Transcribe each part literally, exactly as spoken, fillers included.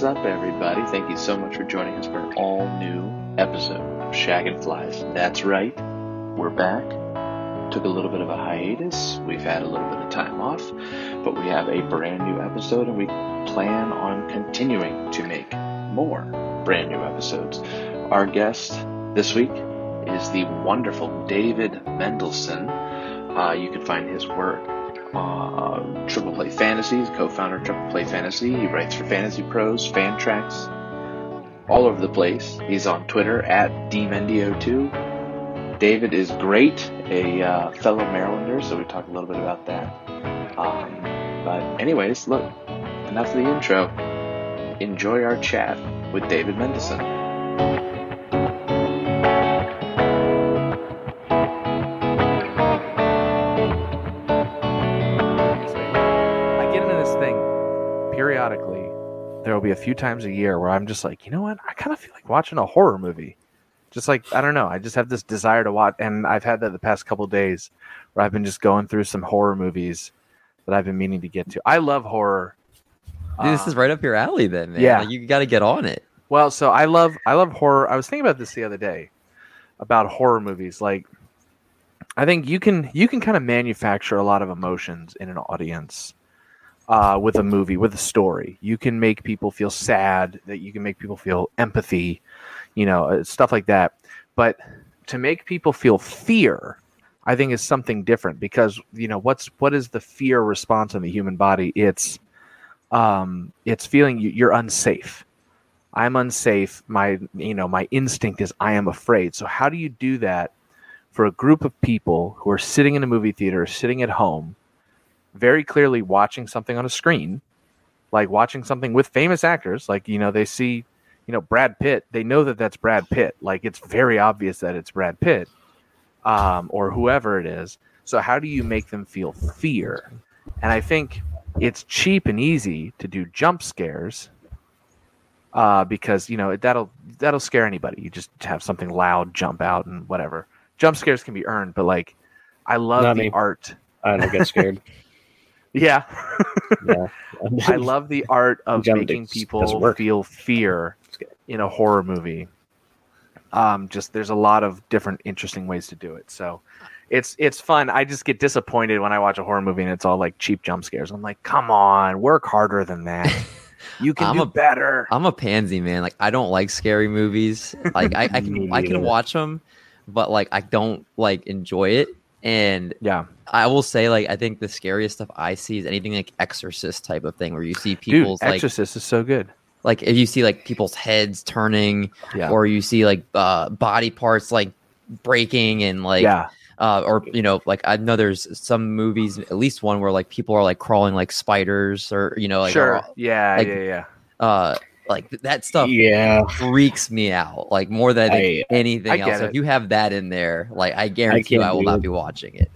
What's up, everybody? Thank you so much for joining us for an all-new episode of Shaggin' Flies. That's right, we're back. Took a little bit of a hiatus. We've had a little bit of time off, but we have a brand new episode, and we plan on continuing to make more brand new episodes. Our guest this week is the wonderful David Mendelsohn. Uh, you can find his work Uh, Triple Play Fantasies, co-founder of Triple Play Fantasy. He writes for Fantasy Pros, Fan Tracks, all over the place. He's on Twitter at D Mendio two. David is great, a uh, fellow Marylander, so we talk a little bit about that. Um, but anyways, look, enough of the intro. Enjoy our chat with David Mendelsohn. Periodically, there will be a few times a year where I'm just like, you know what? I kind of feel like watching a horror movie. Just like, I don't know. I just have this desire to watch. And I've had that the past couple of days where I've been just going through some horror movies that I've been meaning to get to. I love horror. Dude, this um, is right up your alley then, man. Yeah. Like, you got to get on it. Well, so I love, I love horror. I was thinking about this the other day about horror movies. Like, I think you can, you can kind of manufacture a lot of emotions in an audience. Uh, with a movie, with a story, you can make people feel sad, that you can make people feel empathy, you know, uh, stuff like that. But to make people feel fear, I think is something different, because, you know, what's what is the fear response in the human body? It's um, it's feeling you, you're unsafe. I'm unsafe. My, you know, my instinct is I am afraid. So how do you do that for a group of people who are sitting in a movie theater, sitting at home, very clearly watching something on a screen, like watching something with famous actors, like, you know, they see, you know, Brad Pitt, they know that that's Brad Pitt. Like, it's very obvious that it's Brad Pitt, um, or whoever it is. So how do you make them feel fear? And I think it's cheap and easy to do jump scares, uh, because, you know, that'll, that'll scare anybody. You just have something loud jump out and whatever. Jump scares can be earned, but like, I love Not the me. art. I don't get scared. Yeah. yeah. I love the art of Jump making doesn't people work. feel fear in a horror movie. Um, just there's a lot of different interesting ways to do it. So it's it's fun. I just get disappointed when I watch a horror movie and it's all like cheap jump scares. I'm like, come on, work harder than that. You can I'm do a, better. I'm a pansy, man. Like, I don't like scary movies. Like, I, I can I can watch them, but like I don't like enjoy it. And yeah, I will say, like, I think the scariest stuff I see is anything like Exorcist type of thing, where you see people's Dude, like Exorcist is so good. Like, if you see like people's heads turning, yeah. or you see like uh, body parts like breaking, and like, yeah. uh, or you know, like I know there's some movies, at least one where like people are like crawling like spiders, or you know, like sure, or, yeah, like, yeah, yeah. Uh, like that stuff yeah. freaks me out, like more than I, anything I else. So if you have that in there, like I guarantee I, you I will not it. be watching it.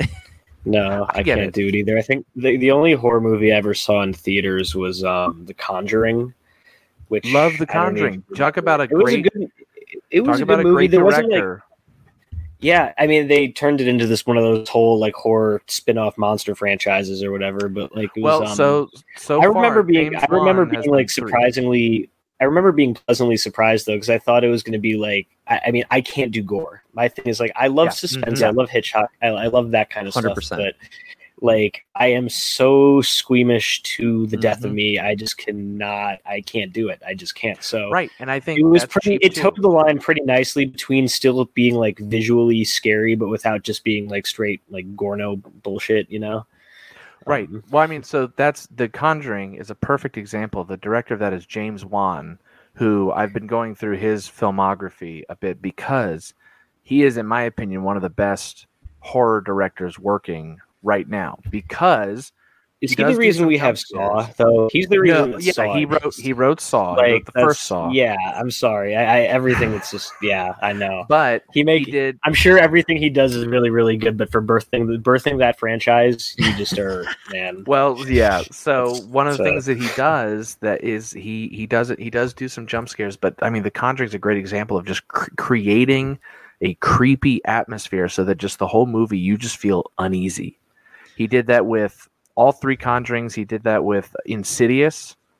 No, I, I can't it. do it either. I think the the only horror movie I ever saw in theaters was um, The Conjuring. Which Love The Conjuring. Talk about a it was great. a good. It was talk a about good a movie. great There wasn't director. like. Yeah, I mean, they turned it into this one of those whole like horror spin-off monster franchises or whatever. But like, it was, well, um, so so I remember far, being, James I remember Wan has being like done three. surprisingly. I remember being pleasantly surprised though, because I thought it was going to be like. I, I mean, I can't do gore. My thing is like, I love Yeah. suspense. Mm-hmm. I love Hitchcock. I, I love that kind of one hundred percent. stuff. But like, I am so squeamish to the death Mhm. of me. I just cannot. I can't do it. I just can't. So Right, and I think it was that's pretty. cheap, It too. toed the line pretty nicely between still being like visually scary, but without just being like straight like Gorno bullshit. You know. Right. Um, Well, I mean, so that's The Conjuring is a perfect example. The director of that is James Wan, who I've been going through his filmography a bit because he is, in my opinion, one of the best horror directors working right now. Because Is He he, does the do reason some we jump have Saw scares. though? He's the reason. No, that yeah, Saw he wrote exists. he wrote Saw, he Like wrote the that's- first Saw. Yeah, I'm sorry. I, I everything that's just yeah, I know. But He make he did I'm sure everything he does is really, really good, but for birthing birthing that franchise, you just are man. well, yeah. So That's- one of the that's, uh, things that he does that is he he does it he does do some jump scares, but I mean The Conjuring is a great example of just cr- creating a creepy atmosphere so that just the whole movie you just feel uneasy. He did that with all three Conjurings. He did that with Insidious.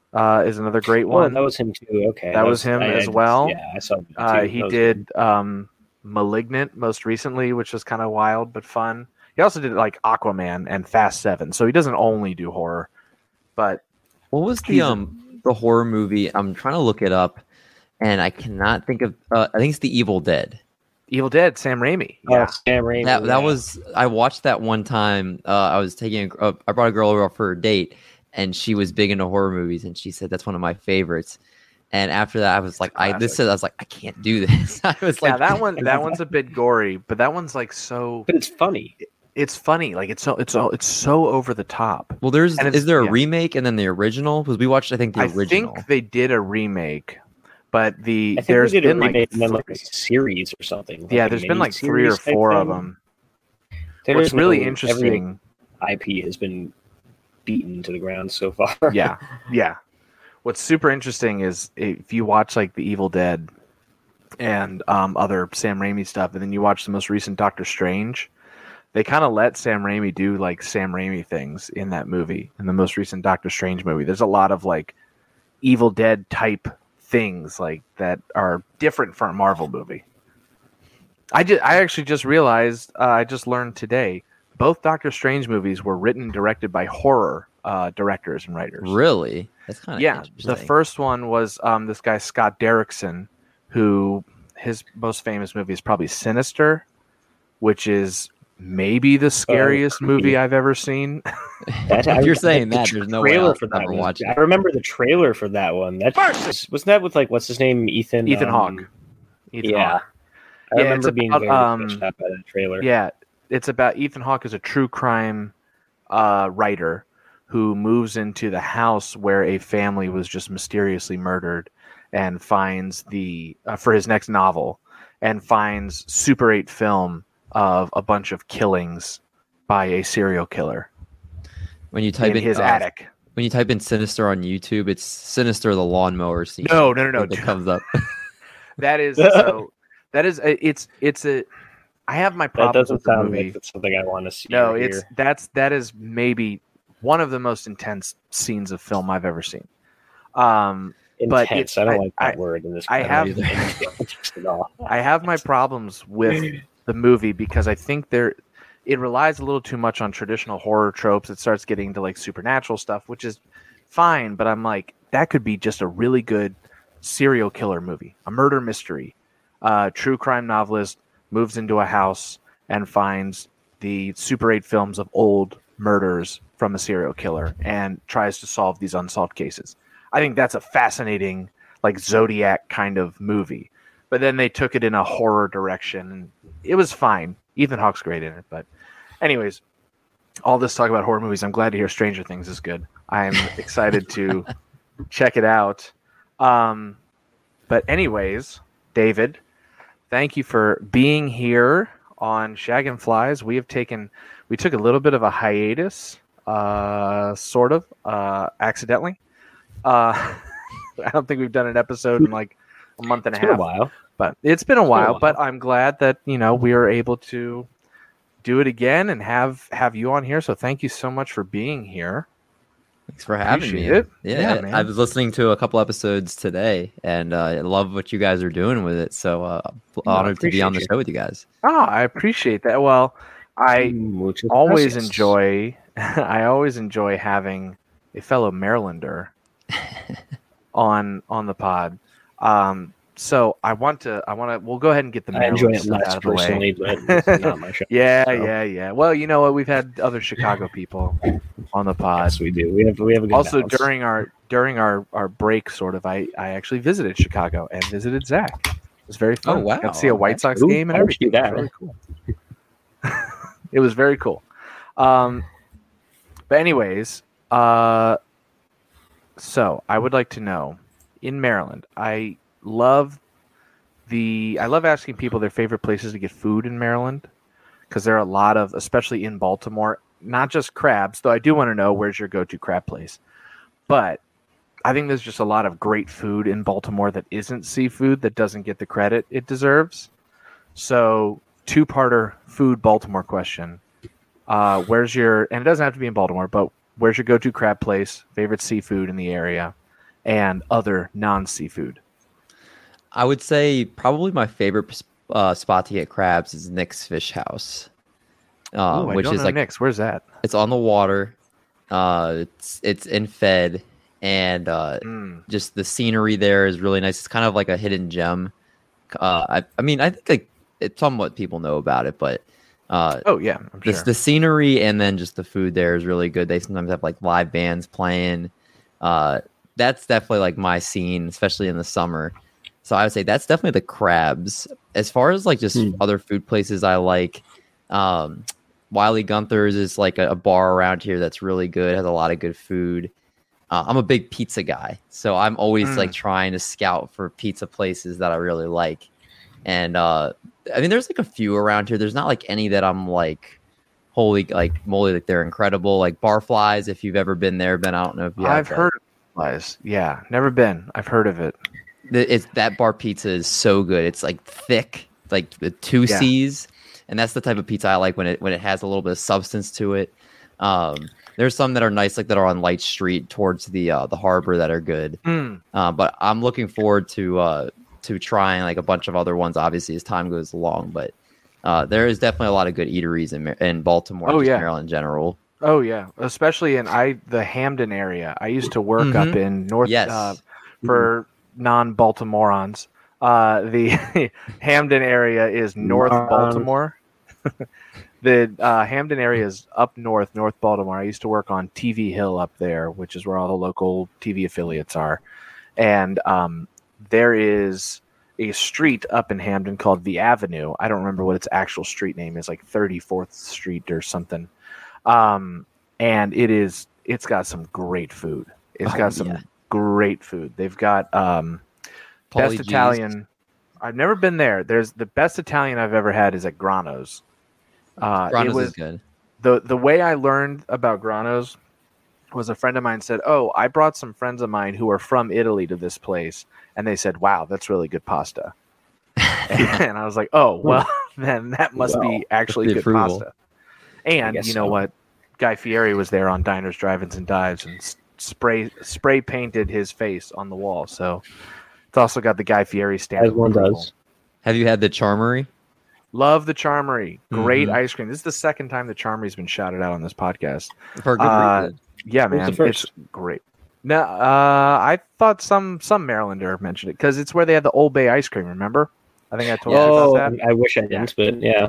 uh, is another great Oh, one. that was him too. Okay, That was him I- as I- well. Yeah, I saw. That Uh, too. he That was did good. um, Malignant most recently, which was kind of wild but fun. He also did like Aquaman and Fast Seven, so he doesn't only do horror. But What was the He's a- um the horror movie? I'm trying to look it up, and I cannot think of. Uh, I think it's The Evil Dead. Evil Dead, Sam Raimi. Oh, Yeah, Sam Raimi. That that yeah. was I watched that one time. Uh, I was taking a, uh, I brought a girl over for a date, and she was big into horror movies, and she said that's one of my favorites. And after that, I was like, I this Classic. is I was like, I can't do this. I was yeah. like, That one, that one's a bit gory, but that one's like so. But it's funny. It's funny, like it's so it's so it's so over the top. Well, there's And it's- is there a yeah. remake and then the original? Because we watched, I think the I original. think they did a remake, but the I think there's they did a been like remake and then like three- a series or something. yeah, like a there's been like three or mini-series type four of thing. them. There's What's really no- every interesting, I P has been beaten to the ground so far. yeah, yeah. What's super interesting is if you watch like the Evil Dead and um, other Sam Raimi stuff, and then you watch the most recent Doctor Strange, they kind of let Sam Raimi do like Sam Raimi things in that movie, in the most recent Doctor Strange movie. There's a lot of like Evil Dead type things like that are different from a Marvel movie. I just, I actually just realized, uh, I just learned today, both Doctor Strange movies were written and directed by horror uh, directors and writers. Really, that's kind of Yeah, interesting. the first one was um, this guy Scott Derrickson, who his most famous movie is probably Sinister, which is maybe the scariest creepy. movie I've ever seen. If That, I- you're saying the that, there's no way trailer I'll for that ever was- watch it. I remember the trailer for that one. That was, wasn't that with like what's his name, Ethan? Ethan um, Hawke. Ethan yeah, Hawke. I Yeah, remember it's being about, very um, sketched out by that trailer. Yeah, it's about Ethan Hawke is a true crime uh, writer who moves into the house where a family was just mysteriously murdered, and finds the uh, for his next novel, and finds Super eight film of a bunch of killings by a serial killer When you type in in, his uh, attic. when you type in Sinister on YouTube, it's Sinister the lawnmower scene. No, no, no, no. that comes up. That is so. That is a, it's it's a. I have my That problems doesn't with the sound movie. like it's something I want to see. No, or it's hear. that's that is maybe one of the most intense scenes of film I've ever seen. Um, but intense. it's- I don't I- like that I- word in this. I have- at all. I have my problems with the movie because I think there it relies a little too much on traditional horror tropes. It starts getting into like supernatural stuff, which is fine, but I'm like, that could be just a really good serial killer movie, a murder mystery. Uh, true crime novelist moves into a house and finds the Super eight films of old murders from a serial killer and tries to solve these unsolved cases. I think that's a fascinating, like Zodiac kind of movie. But then they took it in a horror direction, and it was fine. Ethan Hawke's great in it, but anyways, all this talk about horror movies, I'm glad to hear Stranger Things is good. I'm excited to check it out. Um, but anyways, David, thank you for being here on Shaggin' Flies. We have taken, we took a little bit of a hiatus, uh, sort of, uh, accidentally. Uh, I don't think we've done an episode in like a month and It's a been a half. while. But it's been a been a while, while. but I'm glad that, you know, we are able to do it again and have have you on here. So thank you so much for being here. Thanks for having Appreciate me. it. Yeah, Yeah, I- man. I was listening to a couple episodes today, and uh, I love what you guys are doing with it. So uh, honored to be on the appreciate show with you guys. Oh, I appreciate that. Well, I Muchas always gracias. enjoy I always enjoy having a fellow Marylander on on the pod. Um so I want to I want to we'll go ahead and get the I enjoy Maryland it stuff less out of the way. personally, but it's not my show. Yeah, so. yeah, yeah. Well, you know what? We've had other Chicago people on the pod. Yes, we do. We have we have a good Also, balance. during our during our, our break, sort of, I, I actually visited Chicago and visited Zach. It was very fun. Oh, wow. Got to see a White That's Sox cool. game and Why would you everything. do It was really cool. It was very cool. Um, but anyways, uh, so I would like to know, in Maryland, I love the I love asking people their favorite places to get food in Maryland, because there are a lot of, especially in Baltimore, not just crabs, though I do want to know where's your go-to crab place. But I think there's just a lot of great food in Baltimore that isn't seafood, that doesn't get the credit it deserves. So, two-parter food Baltimore question. Uh, where's your, and it doesn't have to be in Baltimore, but where's your go-to crab place, favorite seafood in the area? and other non-seafood? I would say probably my favorite uh, spot to get crabs is Nick's Fish House, uh, Ooh, I which don't is know like Nick's. Where's that? it's on the water. Uh, it's it's in Fed, and uh, Mm. just the scenery there is really nice. It's kind of like a hidden gem. Uh, I, I mean, I think like it's somewhat people know about it, but uh, Oh yeah, I'm the, sure. the scenery and then just the food there is really good. They sometimes have like live bands playing. Uh, that's definitely like my scene, especially in the summer. So I would say that's definitely the crabs. As far as like just Hmm. other food places I like, um, Wiley Gunther's is like a, a bar around here that's really good, has a lot of good food. Uh, I'm a big pizza guy, so I'm always Mm. like trying to scout for pizza places that I really like. And uh, I mean, there's like a few around here. There's not like any that I'm like, holy, like moly, like they're incredible. Like Barflies, if you've ever been there, Ben, I don't know if you have. I've but heard of Flies. Yeah, never been. I've heard of it. the- It's that bar pizza is so good. It's like thick, like the two Yeah. C's, and that's the type of pizza I like when it when it has a little bit of substance to it. Um, there's some that are nice, like that are on Light Street towards the uh, the harbor that are good. Mm. Uh, but I'm looking forward to uh, to trying like a bunch of other ones. Obviously, as time goes along, but uh, there is definitely a lot of good eateries in Mar- in Baltimore, Oh, just yeah. Maryland in general. Oh yeah, especially in I the Hamden area. I used to work up Mhm. in North Yes. uh, for non-Baltimoreans. Uh, the Hamden area is North Moron. Baltimore. The uh, Hamden area is up north, North Baltimore. I used to work on T V Hill up there, which is where all the local T V affiliates are. And um, there is a street up in Hamden called the Avenue. I don't remember what its actual street name is, like thirty-fourth Street or something. Um, and it is, it's got some great food. It's Oh, got some yeah. great food. They've got um, Pauly best G's. Italian. I've never been there. There's the best Italian I've ever had is at Grano's. Uh, it Grano's was is good. the the way I learned about Grano's was a friend of mine said, "Oh, I brought some friends of mine who are from Italy to this place, and they said, wow, that's really good pasta." And I was like, "Oh, well, then that must Well, be actually the good approval. pasta." And guess you know so. what? Guy Fieri was there on Diners, Drive-ins, and Dives, and s- spray spray painted his face on the wall. So it's also got the Guy Fieri stamp. As of one approval. does. Have you had the Charmery? Love the Charmery. Great Mhm. ice cream. This is the second time the Charmery's been shouted out on this podcast. For a good Uh, reason. Yeah, Who's man, the first? it's great. No, uh, I thought some some Marylander mentioned it because it's where they had the Old Bay ice cream. Remember? I think I told you Oh, about that. I wish I didn't, but yeah.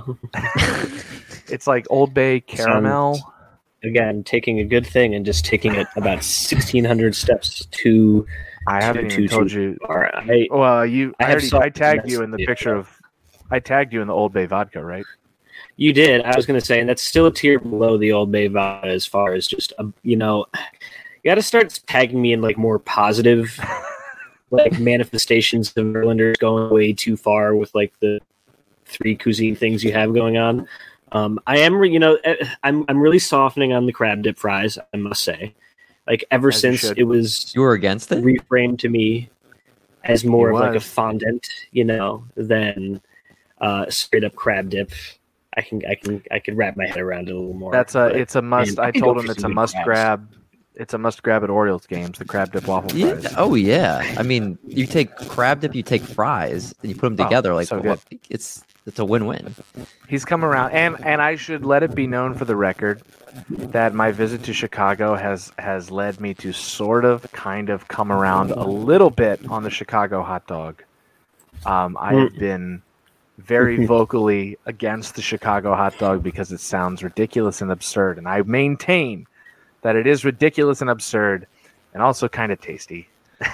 It's like Old Bay caramel. Sounds- Again, taking a good thing and just taking it about sixteen hundred steps too I haven't too, even too, told too you. far. I, Well, you. I I, have already, saw- I tagged you in the yeah. picture of. I tagged you in the Old Bay vodka, right? You did. I was going to say, and that's still a tier below the Old Bay vodka as far as just, um, you know, you got to start tagging me in like more positive, like manifestations of Marylanders going way too far with like the three cuisine things you have going on. Um, I am, re- you know, eh, I'm I'm really softening on the crab dip fries. I must say, like ever As you since should. it was You were against it? reframed to me as more He of like a was. fondant, you know, than uh, straight up crab dip. I can I can I can wrap my head around it a little more. That's a. but- It's a must. man, I I could told go him for it's some a good must crabs. grab. It's a must grab at Orioles games. The crab dip waffle Yeah. fries. Oh yeah. I mean, you take crab dip, you take fries, and you put them Oh, together. Like so what- it's it's a win-win. He's come around, and and I should let it be known for the record that my visit to Chicago has has led me to sort of kind of come around a little bit on the Chicago hot dog. Um, I have been very vocally against the Chicago hot dog because it sounds ridiculous and absurd, and I maintain that it is ridiculous and absurd, and also kind of tasty.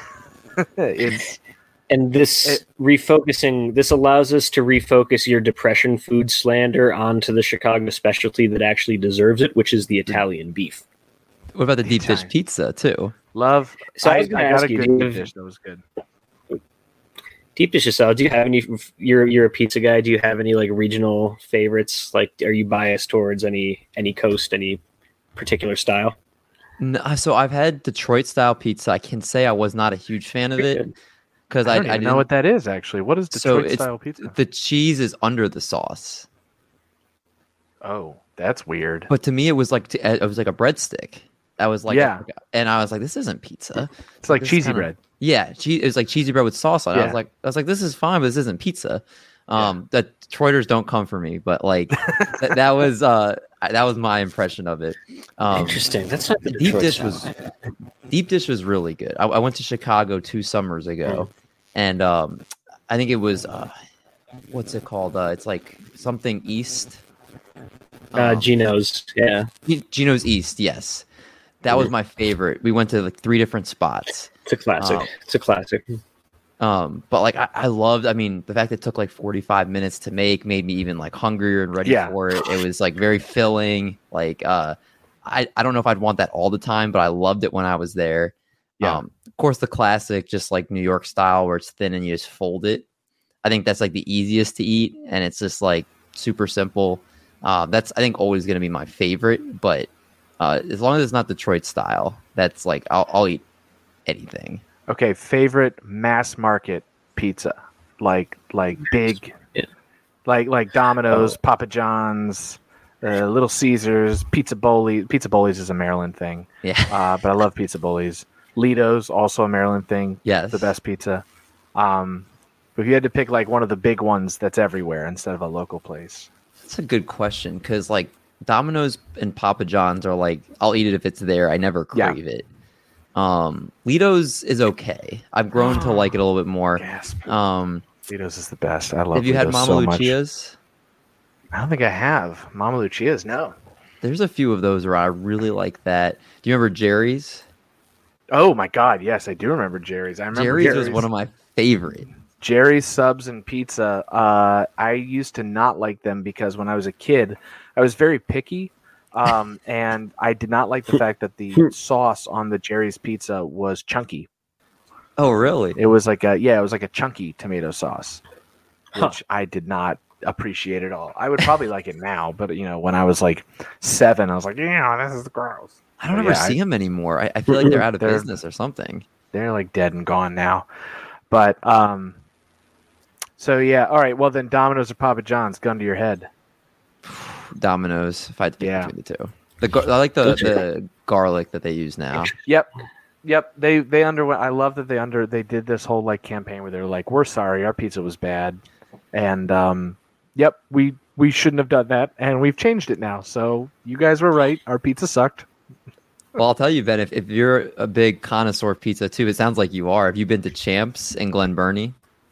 It's And this It- refocusing, this allows us to refocus your depression food slander onto the Chicago specialty that actually deserves it, which is the Italian beef. What about the deep dish Italian. pizza too? love. So I I, was I gonna got ask a you, good do you deep have- dish that was good. Deep dish salad. Do you have any? You're you're a pizza guy. Do you have any like regional favorites? Like, are you biased towards any any coast, any particular style? No, so I've had Detroit style pizza. I can say I was not a huge fan of it because I I, don't I even didn't know what that is actually. What is So Detroit it's- style pizza? the cheese is under the sauce. Oh, that's weird. But to me, it was like t- it was like a breadstick. I was like, Yeah. and I was like, this isn't pizza. It's like This is cheesy kinda- bread. Yeah, che- it was like cheesy bread with sauce on it. I Yeah. was like, I was like, this is fine, but this isn't pizza. Um, the Detroiters don't come for me, but like that, that was uh that was my impression of it. Um, Interesting. That's not the deep Detroit dish style. was deep dish was really good. I, I went to Chicago two summers ago, and um, I think it was uh, what's it called? Uh, it's like something East. Uh, Um, Geno's. Yeah. Gino's East. Yes, that was my favorite. We went to like three different spots. It's a classic. Um, it's a classic. Um, but like I, I loved, I mean, the fact that it took like forty-five minutes to make made me even like hungrier and ready Yeah. for it. It was like very filling. Like uh I, I don't know if I'd want that all the time, but I loved it when I was there. Yeah. Um, of course the classic, just like New York style where it's thin and you just fold it. I think that's like the easiest to eat and it's just like super simple. Uh, that's I think always gonna be my favorite, but uh, as long as it's not Detroit style, that's like I'll, I'll eat anything. Okay, favorite mass market pizza, like like big, Yeah. like like Domino's, Oh. Papa John's, uh, Little Caesars, Pizza Bowley. Pizza Bowley's is a Maryland thing, Yeah. uh, but I love Pizza Bowley's. Lido's also a Maryland thing. Yes. The best pizza. Um, but if you had to pick like one of the big ones that's everywhere instead of a local place, That's a good question because like Domino's and Papa John's are like I'll eat it if it's there. I never Yeah. crave it. Um, Lido's is okay. I've grown to like it a little bit more. gasp. Um, Lido's is the best. I love. have you had Lido's Mama so much. Lucia's? I don't think I have. Mama Lucia's, no. There's a few of those where I really like that. Do you remember Jerry's? Oh my God, yes, I do remember Jerry's. I remember Jerry's, Jerry's was one of my favorite. Jerry's subs and pizza. Uh, I used to not like them because when I was a kid, I was very picky, um, and I did not like the fact that the sauce on the Jerry's pizza was chunky. Oh, really? It was like a yeah, it was like a chunky tomato sauce, which Huh. I did not appreciate at all. I would probably like it now, but you know, when I was like seven, I was like, yeah, this is gross. I don't But ever yeah, I- see them anymore. I, I feel like they're out of They're- business or something. They're like dead and gone now. But um, so yeah, all right. Well, then Domino's or Papa John's, gun to your head. Domino's, if I had to pick Yeah. between the two. The gar- I like the, the garlic that they use now. Yep. Yep. They they underwent. I love that they under they did this whole like campaign where they're like, we're sorry, our pizza was bad, and um, yep, we we shouldn't have done that, and we've changed it now. So you guys were right. Our pizza sucked. Well, I'll tell you, Ben, if, if you're a big connoisseur of pizza too, it sounds like you are. Have you been to Champs in Glen Burnie?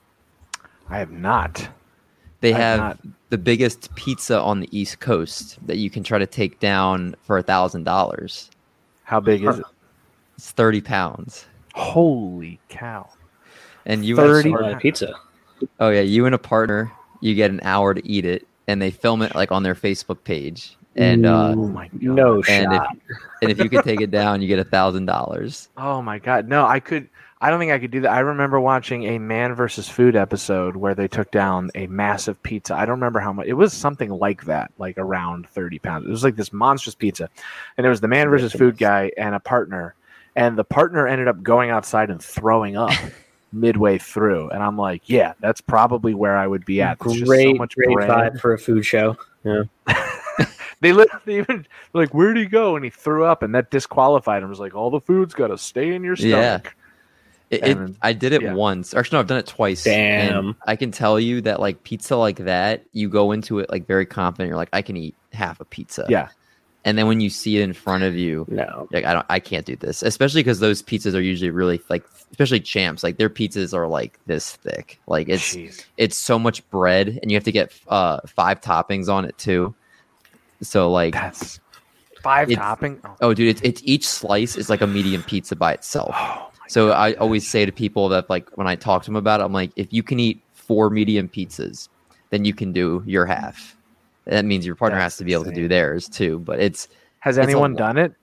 I have not. They I've have not. the biggest pizza on the East Coast that you can try to take down for a thousand dollars. How big is it? It's thirty pounds. Holy cow! And you thirty actually- Or a pizza. oh yeah, you and a partner, you get an hour to eat it, and they film it like on their Facebook page. And uh, Oh my god! No and if shot. and if you can take it down, you get a thousand dollars. Oh my god! No, I could. I don't think I could do that. I remember watching a Man versus Food episode where they took down a massive pizza. I don't remember how much. It was something like that, like around thirty pounds. It was like this monstrous pizza, and it was the Man versus Food guy and a partner, and the partner ended up going outside and throwing up midway through. And I'm like, yeah, that's probably where I would be at. It's just so Great, much great bread. vibe for a food show. Yeah. They literally even were like, where'd he go? And he threw up, and that disqualified him. It was like, all the food's got to stay in your Yeah. stomach. It, it, And- I did it yeah. once. Actually, no, I've done it twice. Damn. And I can tell you that like pizza like that, you go into it like very confident. You're like, I can eat half a pizza. Yeah. And then when you see it in front of you, No. you're like I don't, I can't do this. Especially because those pizzas are usually really like, especially Champs. Like their pizzas are like this thick. Like it's Jeez. it's so much bread, and you have to get uh five toppings on it too. So like, That's five It's- topping. Oh, oh dude, it's, it's each slice is like a medium pizza by itself. oh my So I always say to people that like when I talk to them about it, I'm like, if you can eat four medium pizzas, then you can do your half. That means your partner That's has to be able to insane. do theirs too. But it's Has it's a anyone lot. done it?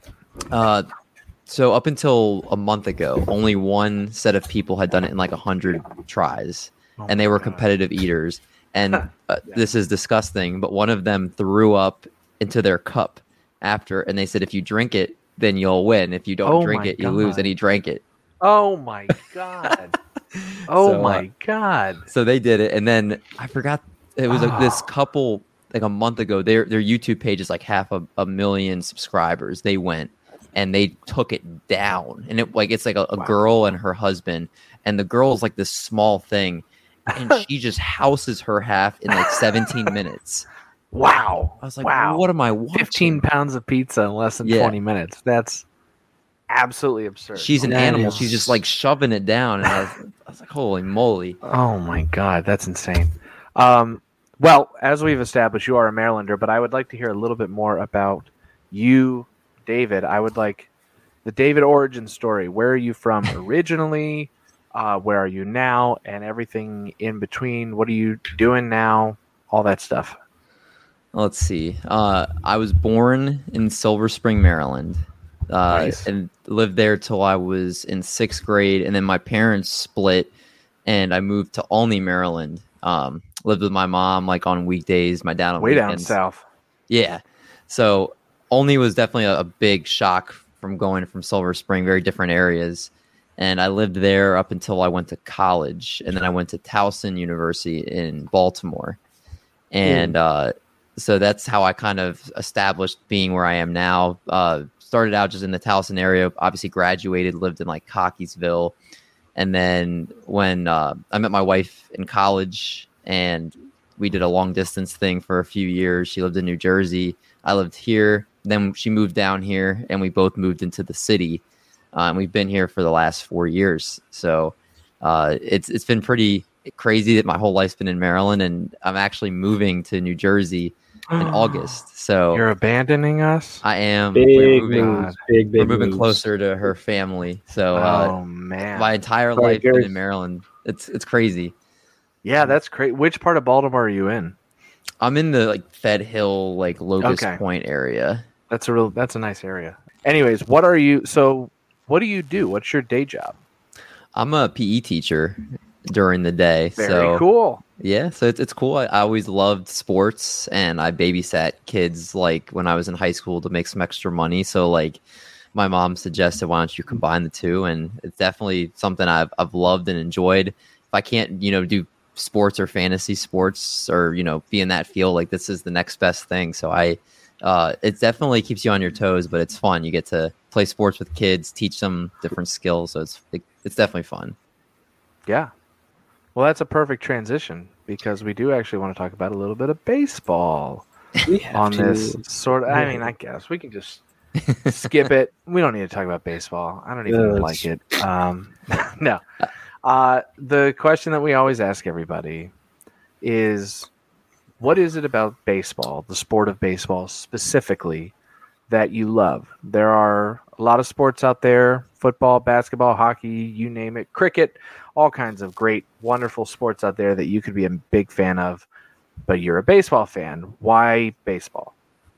uh, so up until a month ago, only one set of people had done it in like a hundred tries, Oh and my they were God. competitive eaters. And uh, this is disgusting, but one of them threw up into their cup after, and they said, if you drink it, then you'll win. If you don't Oh drink my it, you lose. God. And he drank it. Oh my god! oh So, uh, my god! So they did it, and then I forgot it was like this Oh. couple like a month ago. Their their YouTube page is like half a, a million subscribers. They went, and they took it down. And it like it's like a, a Wow. girl and her husband, and the girl's like this small thing, and she just houses her half in like seventeen minutes. Wow. I was like, wow. what am I watching? fifteen pounds of pizza in less than Yeah. twenty minutes. That's absolutely absurd. She's an That animal. is- She's just like shoving it down, and I was, I was like, holy moly! Oh my god, that's insane. Um, well, as we've established, you are a Marylander, but I would like to hear a little bit more about you, David. I would like the David origin story. Where are you from originally? Uh, where are you now? And everything in between. What are you doing now? All that stuff. Let's see. Uh, I was born in Silver Spring, Maryland, uh, Nice. and lived there till I was in sixth grade, and then my parents split, and I moved to Olney, Maryland. Um, lived with my mom like on weekdays, my dad on Way down weekends. south. Yeah. So Olney was definitely a, a big shock from going from Silver Spring, very different areas. And I lived there up until I went to college. And then I went to Towson University in Baltimore. And uh, so that's how I kind of established being where I am now. Uh, started out just in the Towson area, obviously graduated, lived in like Cockeysville. And then when uh, I met my wife in college, and we did a long distance thing for a few years. She lived in New Jersey. I lived here. Then she moved down here, and we both moved into the city. Uh, and we've been here for the last four years. So uh, it's it's been pretty crazy that my whole life's been in Maryland, and I'm actually moving to New Jersey in August. So You're abandoning us? I am. Big we're moving. moves. Big, big We're moving moves. closer to her family. So uh, oh man. my entire Sorry, life been Gary. in Maryland. It's it's crazy. yeah, that's great. Which part of Baltimore are you in? I'm in the like Fed Hill, like Locust Okay. Point area. That's a real that's a nice area. Anyways, what are you so what do you do? What's your day job? I'm a P E teacher during the day. Very so cool. yeah, so it's it's cool. I, I always loved sports, and I babysat kids like when I was in high school to make some extra money. So like my mom suggested, why don't you combine the two? And it's definitely something I've I've loved and enjoyed. If I can't, you know, do sports or fantasy sports or, you know, be in that field, like this is the next best thing. So I uh it definitely keeps you on your toes, but it's fun. You get to play sports with kids, teach them different skills. So it's it, it's definitely fun. Yeah. Well, that's a perfect transition because we do actually want to talk about a little bit of baseball We have on to- this sort of. I mean, I guess we can just skip it. We don't need to talk about baseball. I don't even No, like it. Um, no. Uh, the question that we always ask everybody is, what is it about baseball, the sport of baseball specifically, that you love? There are a lot of sports out there: football, basketball, hockey, you name it, cricket, all kinds of great, wonderful sports out there that you could be a big fan of, but you're a baseball fan. Why baseball?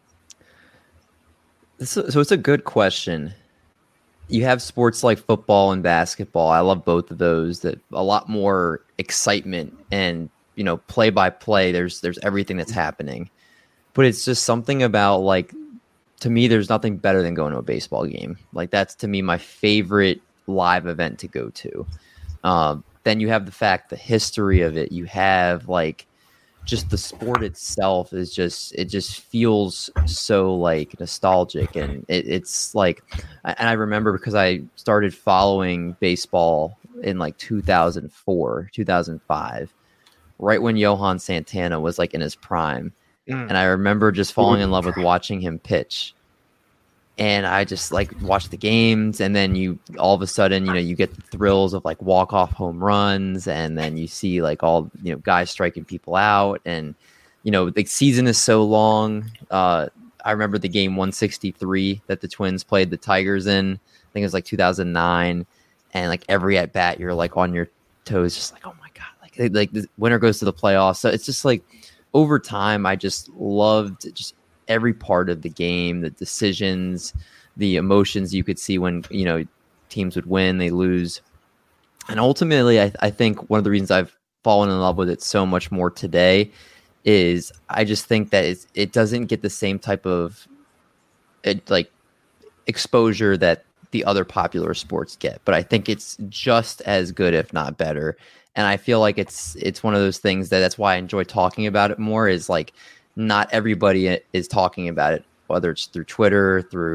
So, so it's a good question. You have sports like football and basketball. I love both of those. That a lot more excitement and, you know, play by play. There's there's everything that's happening, but it's just something about, like, to me, there's nothing better than going to a baseball game. Like, that's to me my favorite live event to go to. Um, then you have the fact, the history of it. You have like just the sport itself is just it just feels so like nostalgic, and it, it's like, and I remember because I started following baseball in like two thousand four, two thousand five, right when Johan Santana was like in his prime. Mm. And I remember just falling in love with watching him pitch. And I just like watch the games, and then you all of a sudden, you know, you get the thrills of like walk off home runs, and then you see like all, you know, guys striking people out, and, you know, the season is so long. Uh, I remember the game one sixty-three that the Twins played the Tigers in. I think it was like two thousand nine, and like every at bat, you're like on your toes, just like, oh my god, like like the winner goes to the playoffs. So it's just like over time, I just loved just every part of the game, the decisions, the emotions you could see when, you know, teams would win, they lose. And ultimately, I, I think one of the reasons I've fallen in love with it so much more today is I just think that it's, it doesn't get the same type of it, like exposure that the other popular sports get, but I think it's just as good, if not better. And I feel like it's it's one of those things that that's why I enjoy talking about it more, is like not everybody is talking about it, whether it's through Twitter, through,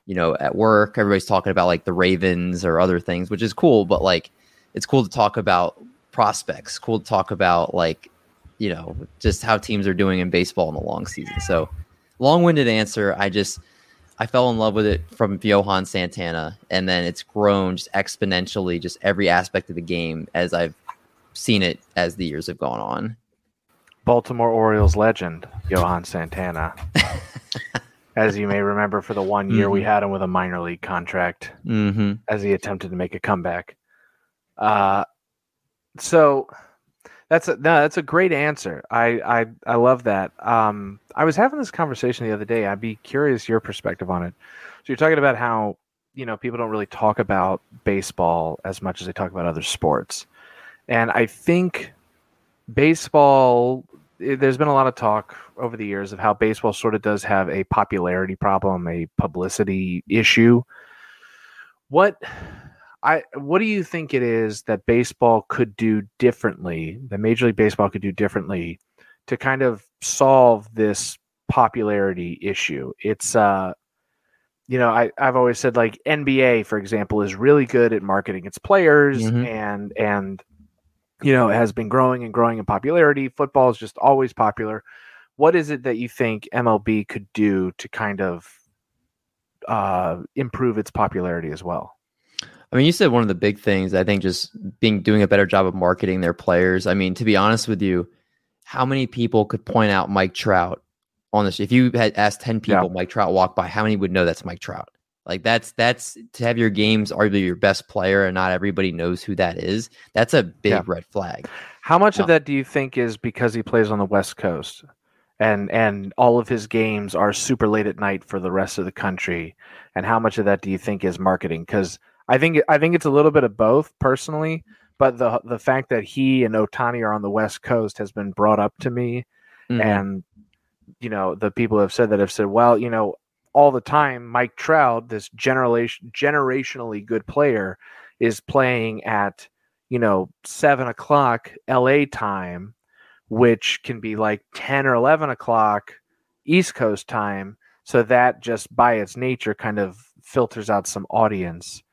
you know, at work, everybody's talking about like the Ravens or other things, which is cool. But like, it's cool to talk about prospects, cool to talk about like, you know, just how teams are doing in baseball in the long season. So long-winded answer. I just, I fell in love with it from Johan Santana, and then it's grown just exponentially, just every aspect of the game as I've seen it as the years have gone on. Baltimore Orioles legend, Johan Santana. As you may remember, for the one year mm-hmm. we had him with a minor league contract mm-hmm. as he attempted to make a comeback. Uh, so that's a, no, that's a great answer. I, I, I love that. Um, I was having this conversation the other day. I'd be curious your perspective on it. So you're talking about how, you know, people don't really talk about baseball as much as they talk about other sports. And I think baseball, there's been a lot of talk over the years of how baseball sort of does have a popularity problem, a publicity issue. What I what do you think it is that baseball could do differently, that Major League Baseball could do differently to kind of solve this popularity issue? It's uh you know, I, I've always said like N B A, for example, is really good at marketing its players mm-hmm. and and you know, it has been growing and growing in popularity. Football is just always popular. What is it that you think M L B could do to kind of uh, improve its popularity as well? I mean, you said one of the big things, I think, just being doing a better job of marketing their players. I mean, to be honest with you, how many people could point out Mike Trout on this? If you had asked ten people, yeah. Mike Trout walked by, how many would know that's Mike Trout? Like that's that's to have your games arguably your best player and not everybody knows who that is. That's a big yeah. red flag. How much um, of that do you think is because he plays on the West Coast and and all of his games are super late at night for the rest of the country? And how much of that do you think is marketing? Because I think I think it's a little bit of both personally, but the the fact that he and Ohtani are on the West Coast has been brought up to me. Mm-hmm. And you know, the people have said that have said, well, you know, all the time, Mike Trout, this generation generationally good player, is playing at, you know, seven o'clock L A time, which can be like ten or eleven o'clock East Coast time. So that just by its nature kind of filters out some audience.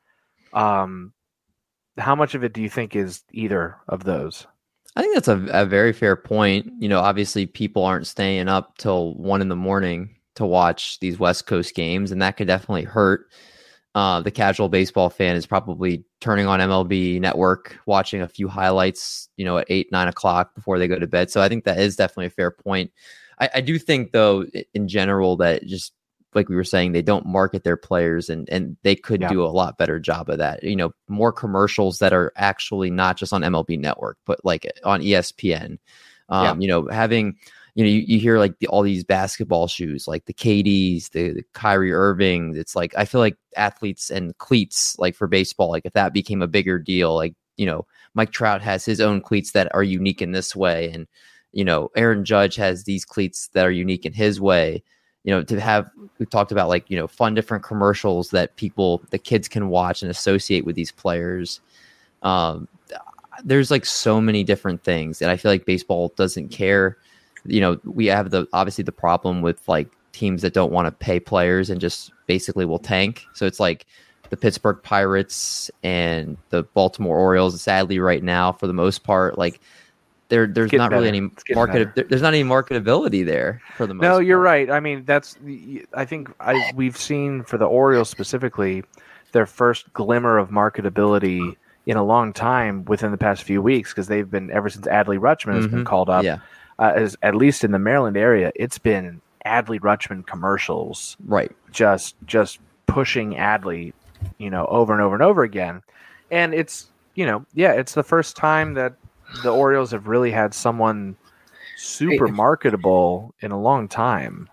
Um, how much of it do you think is either of those? I think that's a, a very fair point. You know, obviously people aren't staying up till one in the morning to watch these West Coast games, and that could definitely hurt. Uh, the casual baseball fan is probably turning on M L B Network, watching a few highlights, you know, at eight, nine o'clock before they go to bed. So I think that is definitely a fair point. I, I do think, though, in general, that just like we were saying, they don't market their players, and and they could yeah. do a lot better job of that. You know, more commercials that are actually not just on M L B Network, but like on E S P N. Um, yeah. You know, having. You know, you, you hear like the, all these basketball shoes, like the K Ds, the, the Kyrie Irving. It's like, I feel like athletes and cleats, like for baseball, like if that became a bigger deal, like, you know, Mike Trout has his own cleats that are unique in this way. And, you know, Aaron Judge has these cleats that are unique in his way. You know, to have, we talked about like, you know, fun, different commercials that people, the kids can watch and associate with these players. Um, there's like so many different things. And I feel like baseball doesn't care. You know, we have the obviously the problem with like teams that don't want to pay players and just basically will tank. So it's like the Pittsburgh Pirates and the Baltimore Orioles. Sadly, right now, for the most part, like there, there's not better. really any market. Better. There's not any marketability there for the most. No, part. You're right. I mean, that's. I think I we've seen for the Orioles specifically their first glimmer of marketability in a long time within the past few weeks, because they've been ever since Adley Rutschman has mm-hmm. been called up. Yeah. Uh, as at least in the Maryland area, it's been Adley Rutschman commercials, right? Just just pushing Adley, you know, over and over and over again. And it's, you know, yeah, it's the first time that the Orioles have really had someone super marketable in a long time.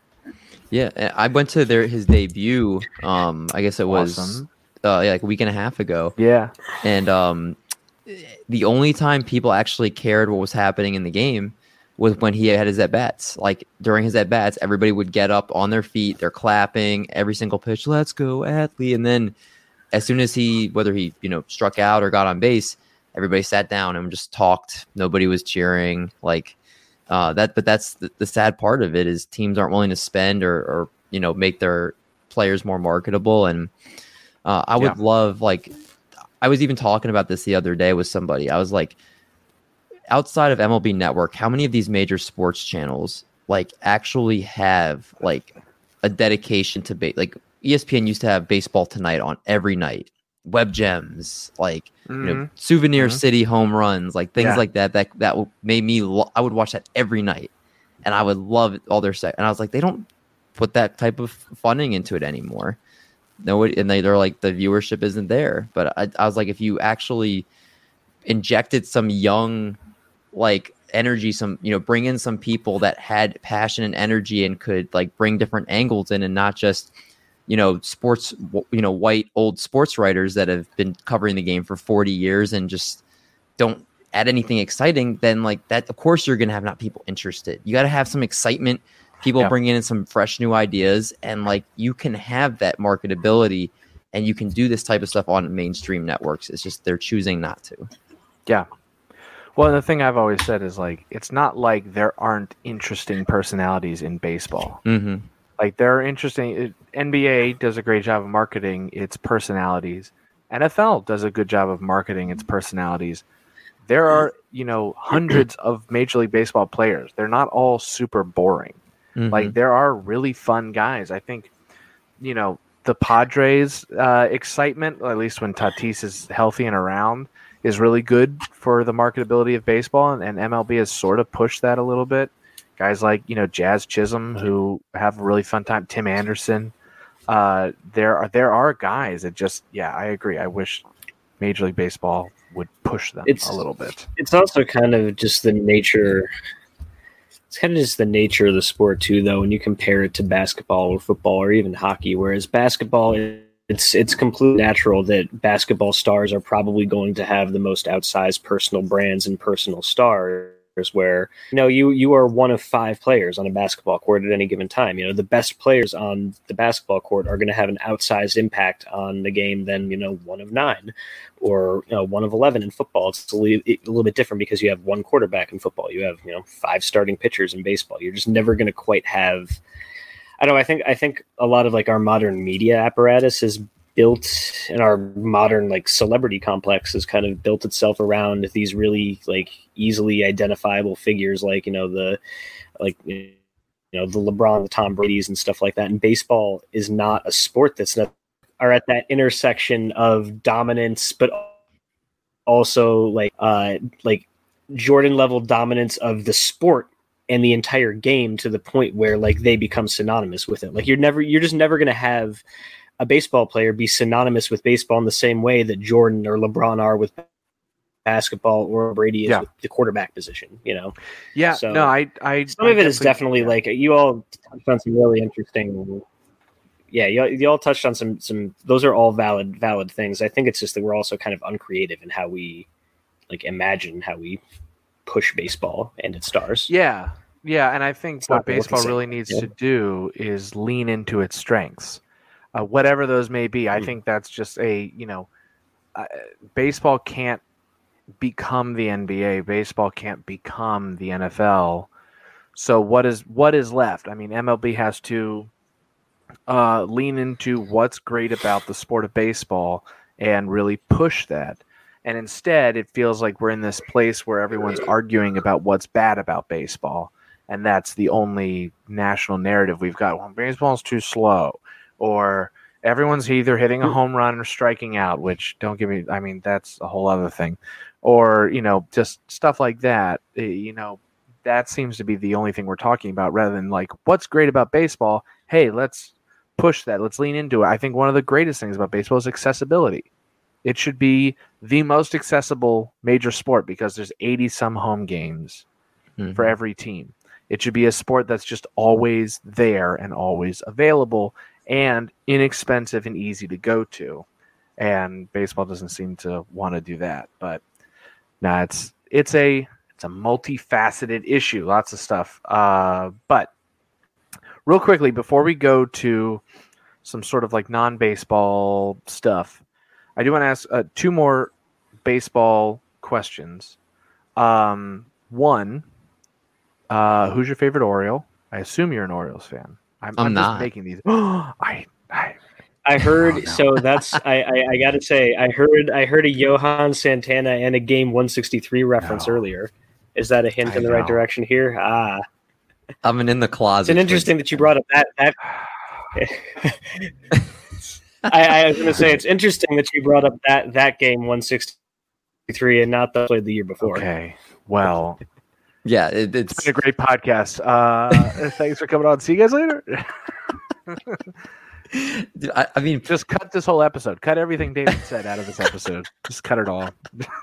Yeah, I went to their his debut. Um, I guess it was awesome. uh, yeah, like a week and a half ago. Yeah, and um, the only time people actually cared what was happening in the game was when he had his at-bats. Like during his at-bats, everybody would get up on their feet, they're clapping every single pitch, let's go Adley. And then as soon as he, whether he, you know, struck out or got on base, everybody sat down and just talked. Nobody was cheering. Like uh, that, but that's the, the sad part of it is teams aren't willing to spend or, or, you know, make their players more marketable. And uh, I would Yeah. love, like, I was even talking about this the other day with somebody. I was like, outside of M L B Network, how many of these major sports channels like actually have like a dedication to ba- like E S P N used to have Baseball Tonight on every night, Web Gems, like Mm-hmm. you know, Souvenir Mhm. City home runs, like things Yeah. like that. That that w- made me. Lo- I would watch that every night, and I would love all their set. And I was like, they don't put that type of funding into it anymore. No, and they, they're like the viewership isn't there. But I, I was like, if you actually injected some young, like energy, some you know, bring in some people that had passion and energy and could like bring different angles in, and not just you know sports, you know, white old sports writers that have been covering the game for forty years and just don't add anything exciting. Then like that, of course, you're gonna have not people interested. You got to have some excitement. People Yeah. bringing in some fresh new ideas, and like you can have that marketability, and you can do this type of stuff on mainstream networks. It's just they're choosing not to. Yeah. Well, the thing I've always said is like it's not like there aren't interesting personalities in baseball. Mm-hmm. Like there are interesting. It, N B A does a great job of marketing its personalities. N F L does a good job of marketing its personalities. There are you know hundreds of Major League Baseball players. They're not all super boring. Mm-hmm. Like there are really fun guys. I think you know the Padres' uh, excitement, at least when Tatis is healthy and around, is really good for the marketability of baseball, and, and M L B has sort of pushed that a little bit. Guys like you know Jazz Chisholm who have a really fun time. Tim Anderson. Uh, there are there are guys that just yeah, I agree. I wish Major League Baseball would push them It's- a little bit. It's also kind of just the nature. It's kind of just the nature of the sport too, though. When you compare it to basketball or football or even hockey, whereas basketball, it's it's completely natural that basketball stars are probably going to have the most outsized personal brands and personal stars. Where you know you you are one of five players on a basketball court at any given time. You know the best players on the basketball court are going to have an outsized impact on the game than you know one of nine, or you know one of eleven in football. It's a little, a little bit different because you have one quarterback in football. You have you know five starting pitchers in baseball. You're just never going to quite have. I don't know. I think I think a lot of like our modern media apparatus is built, and our modern like celebrity complex has kind of built itself around these really like easily identifiable figures, like you know the like you know the LeBron, the Tom Brady's, and stuff like that. And baseball is not a sport that's not are at that intersection of dominance, but also like uh like Jordan level dominance of the sport and the entire game to the point where like they become synonymous with it. Like you're never you're just never going to have a baseball player be synonymous with baseball in the same way that Jordan or LeBron are with basketball or Brady is Yeah. with the quarterback position, you know? Yeah, So, no, I, I Some I of it is definitely yeah. like you all touched on some really interesting. Yeah, you, you all touched on some some. Those are all valid valid things. I think it's just that we're also kind of uncreative in how we like imagine how we push baseball and its stars. Yeah, yeah, and I think It's what not gonna work the baseball same really way, needs yeah. to do is lean into its strengths, uh, whatever those may be. I Hmm. think that's just a you know, uh, baseball can't become the N B A. Baseball can't become the N F L. So what is what is left? I mean, M L B has to uh, lean into what's great about the sport of baseball and really push that. And instead, it feels like we're in this place where everyone's arguing about what's bad about baseball, and that's the only national narrative we've got. Well, baseball's too slow, or everyone's either hitting a home run or striking out. Which don't give me. I mean, that's a whole other thing. Or you know, just stuff like that. Eh, You know, that seems to be the only thing we're talking about, rather than like what's great about baseball. Hey, let's push that. Let's lean into it. I think one of the greatest things about baseball is accessibility. It should be the most accessible major sport because there's eighty some home games Mhm. for every team. It should be a sport that's just always there and always available and inexpensive and easy to go to. And baseball doesn't seem to want to do that. But no, it's it's a it's a multifaceted issue. Lots of stuff. Uh, but real quickly, before we go to some sort of like non-baseball stuff, I do want to ask uh, two more baseball questions. Um, one, uh, who's your favorite Oriole? I assume you're an Orioles fan. I'm, I'm I'm just not. making these. I I, I heard Oh, no. so that's I, I I gotta say I heard I heard a Johan Santana and a game one sixty-three reference No. earlier. Is that a hint I in the right know. direction here? Ah, I'm an in the it's closet. an interesting that you brought up that that. I, I was gonna say it's interesting that you brought up that that game one sixty-three and not the played the year before. Okay. Well, Yeah, it, it's it's been a great podcast. Uh, thanks for coming on. See you guys later. Dude, I, I mean, Just cut this whole episode. Cut everything David said out of this episode. Just cut it all.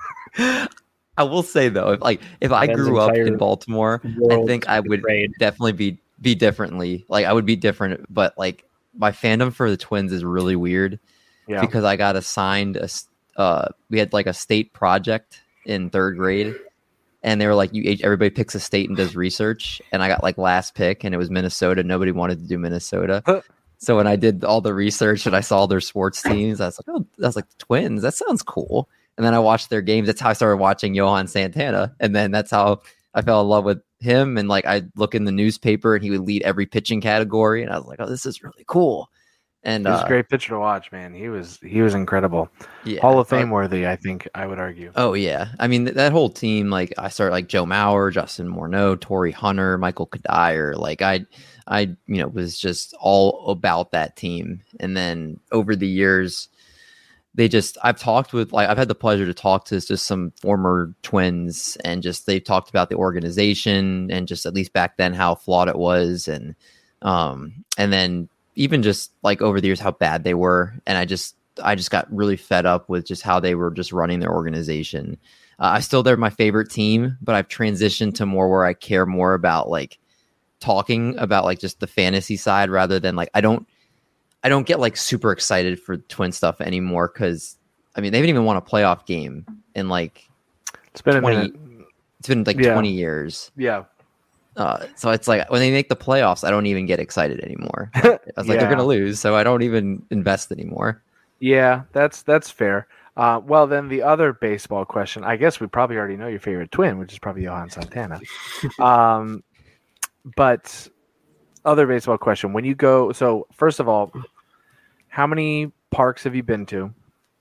I will say though, if like if I Ben's grew up entire in Baltimore, I world think I would betrayed. definitely be be differently. Like I would be different, but like my fandom for the Twins is really weird Yeah. because I got assigned a s- uh we had like a state project in third grade, and they were like, you everybody picks a state and does research, and I got like last pick, and it was Minnesota. Nobody wanted to do Minnesota. Huh. So when I did all the research and I saw their sports teams, I was like, oh, I was like, the Twins, that sounds cool. And then I watched their games. That's how I started watching Johan Santana. And then that's how I fell in love with him. And like, I'd look in the newspaper and he would lead every pitching category. And I was like, oh, this is really cool. And He was uh, a great pitcher to watch, man. He was he was incredible. yeah, Hall of so- Fame worthy, I think I would argue. Oh yeah, I mean th- that whole team. Like I started like Joe Mauer, Justin Morneau, Torrey Hunter, Michael Kadire. Like I, I you know was just all about that team. And then over the years, they just I've talked with like I've had the pleasure to talk to just some former Twins, and just they've talked about the organization and just at least back then how flawed it was, and um and then even just like over the years how bad they were, and I just. I just got really fed up with just how they were just running their organization. Uh, I still, they're my favorite team, but I've transitioned to more where I care more about like talking about like just the fantasy side rather than like, I don't, I don't get like super excited for Twin stuff anymore. Cause I mean, they haven't even won a playoff game in like, It's been twenty a minute. it's been like Yeah. twenty years. Yeah. Uh, so it's like when they make the playoffs, I don't even get excited anymore. I was like, they're Yeah. going to lose. So I don't even invest anymore. Yeah, that's that's fair. Uh, well, then the other baseball question. I guess we probably already know your favorite Twin, which is probably Johan Santana. um, but other baseball question: when you go, so first of all, how many parks have you been to?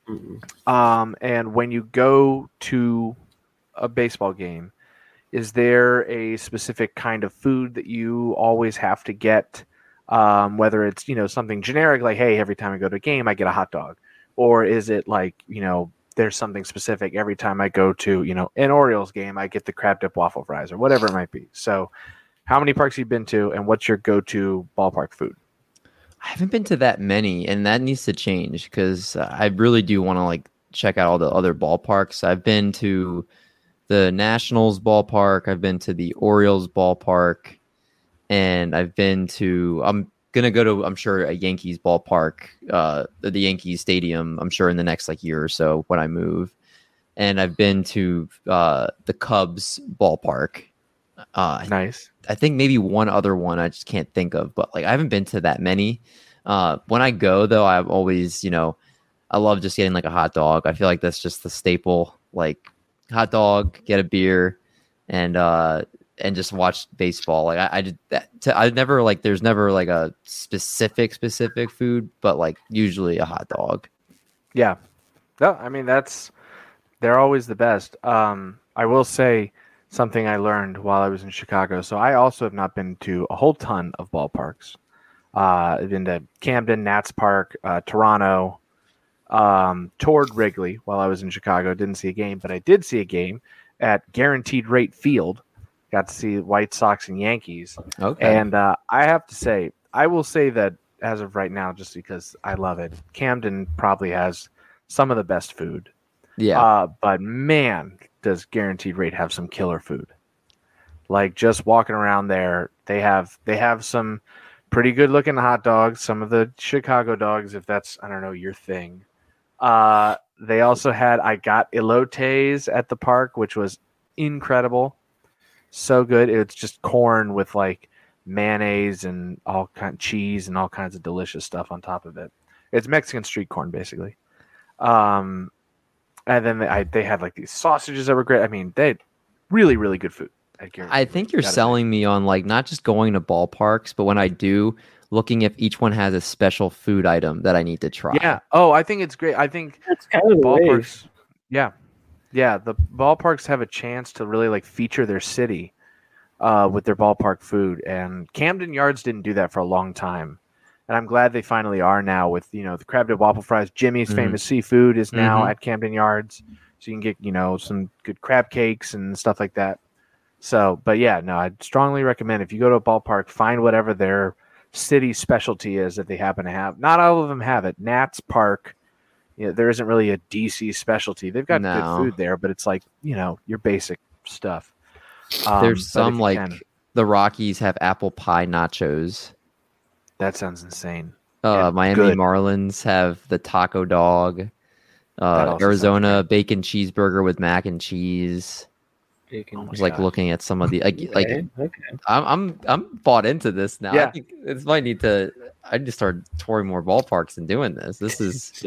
Um, and when you go to a baseball game, is there a specific kind of food that you always have to get? Um, whether it's, you know, something generic like, hey, every time I go to a game, I get a hot dog. Or is it like, you know, there's something specific every time I go to, you know, an Orioles game, I get the crab dip waffle fries or whatever it might be. So how many parks have you been to, and what's your go-to ballpark food? I haven't been to that many, and that needs to change because I really do want to like check out all the other ballparks. I've been to the Nationals ballpark. I've been to the Orioles ballpark. And I've been to, I'm going to go to, I'm sure, a Yankees ballpark, uh, the Yankees stadium, I'm sure in the next like year or so when I move. And I've been to uh, the Cubs ballpark. Uh, Nice. I think maybe one other one I just can't think of, but like I haven't been to that many. Uh, when I go though, I've always, you know, I love just getting like a hot dog. I feel like that's just the staple, like hot dog, get a beer, and, uh, and just watch baseball. Like I, I did that. To, I never like. There's never like a specific specific food, but like usually a hot dog. Yeah. No, I mean, that's, they're always the best. Um, I will say something I learned while I was in Chicago. So I also have not been to a whole ton of ballparks. Uh, I've been to Camden, Nats Park, uh, Toronto, um, toured Wrigley while I was in Chicago. Didn't see a game, but I did see a game at Guaranteed Rate Field. Got to see White Sox and Yankees. Okay. And uh, I have to say, I will say that as of right now, just because I love it, Camden probably has some of the best food. yeah. Uh, but man, does Guaranteed Rate have some killer food. Like just walking around there, they have they have some pretty good looking hot dogs, some of the Chicago dogs, if that's, I don't know, your thing. Uh, they also had, I got elotes at the park, which was incredible. So good. It's just corn with like mayonnaise and all kind cheese and all kinds of delicious stuff on top of it. It's Mexican street corn, basically. Um, and then they, I, they had like these sausages that were great. I mean, they had really, really good food. At Guaranteed I Rate. think you're Gotta selling me on like not just going to ballparks, but when I do, looking if each one has a special food item that I need to try. Yeah. Oh, I think it's great. I think That's kind of the way. ballparks. Yeah, yeah. The ballparks have a chance to really like feature their city uh, with their ballpark food, and Camden Yards didn't do that for a long time, and I'm glad they finally are now. With you know the crab dip waffle fries, Jimmy's Mhm. famous seafood is now Mhm. at Camden Yards, so you can get you know some good crab cakes and stuff like that. So, but yeah, no, I'd strongly recommend if you go to a ballpark, find whatever their city specialty is that they happen to have. Not all of them have it. Nats Park. You know, there isn't really a D C specialty. They've got No. good food there, but it's like, you know, your basic stuff. Um, There's but if some you like can- the Rockies have apple pie nachos. that sounds insane. Uh, Yeah, Miami good. Marlins have the taco dog. That Uh, also sounds Arizona bacon cheeseburger with mac and cheese. Bacon. Oh I my was like God. looking at some of the like, like Okay, okay. I'm I'm I'm bought into this now. Yeah. I think this might need to. I need to start touring more ballparks and doing this. This is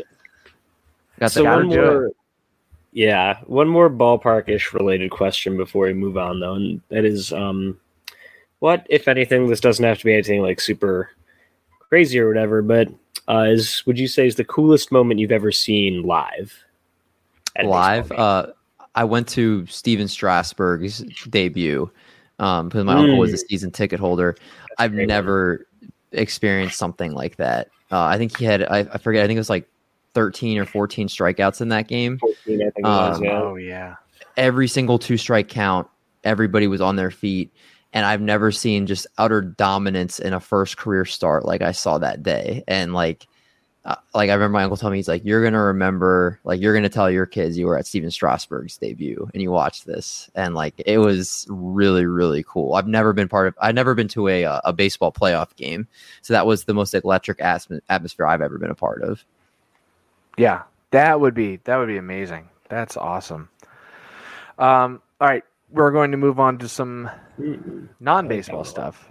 got So the gotta one do more, yeah, one more ballpark-ish related question before we move on, though, and that is, um, what, if anything, this doesn't have to be anything like super crazy or whatever, but uh, is would you say is the coolest moment you've ever seen live? at a live. baseball Uh, I went to Steven Strasburg's debut um, because my uncle was a Mm. season ticket holder. I've great. never experienced something like that. Uh, I think he had, I, I forget, I think it was like thirteen or fourteen strikeouts in that game. fourteen, I think it was, Um, yeah. Oh yeah. Every single two strike count, everybody was on their feet. And I've never seen just utter dominance in a first career start like I saw that day. And like, uh, like I remember my uncle told me, he's like, you're going to remember, like, you're going to tell your kids you were at Steven Strasburg's debut and you watched this. And like, it was really, really cool. I've never been part of, I've never been to a, a baseball playoff game. So that was the most electric atm- atmosphere I've ever been a part of. Yeah, that would be that would be amazing. That's awesome. Um, all right, we're going to move on to some Mm. non-baseball stuff.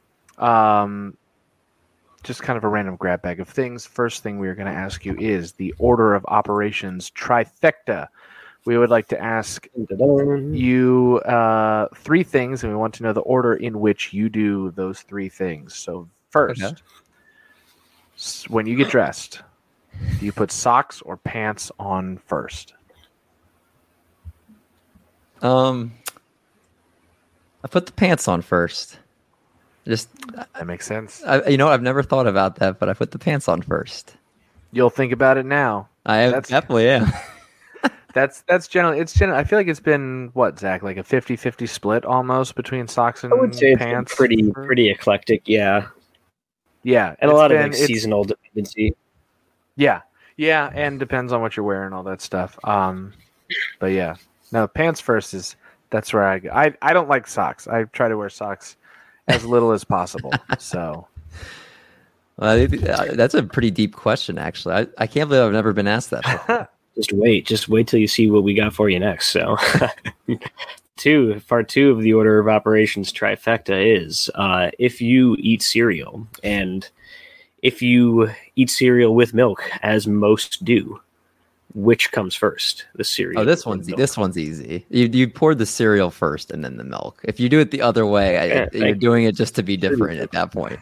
Um, just kind of a random grab bag of things. First thing we are going to ask you is the order of operations trifecta. We would like to ask Dun-dun-dun. you uh, three things, and we want to know the order in which you do those three things. So first, Okay. s- when you get dressed, do you put socks or pants on first? Um, I put the pants on first. Just, That makes sense. I, you know, I've never thought about that, but I put the pants on first. You'll think about it now. I am, That's- definitely am. That's that's generally it's generally. I feel like it's been what, Zach, like a fifty-fifty split almost between socks and I would say it's been pants. pretty pretty eclectic, yeah, Yeah, and a it's lot been- of like it's- seasonal dependency. Yeah, yeah, and depends on what you're wearing, all that stuff. Um, but yeah, no, pants first is that's where I go. I I don't like socks. I try to wear socks as little as possible. So Well, I think, uh, that's a pretty deep question, actually. I, I can't believe I've never been asked that before. Just wait, just wait till you see what we got for you next. So, two part two of the order of operations trifecta is uh, if you eat cereal, and if you eat cereal with milk, as most do, which comes first? The cereal. Oh, this or one's milk? this one's easy. You you pour the cereal first and then the milk. If you do it the other way, I, Yeah, you're thank you. doing it just to be different at that point.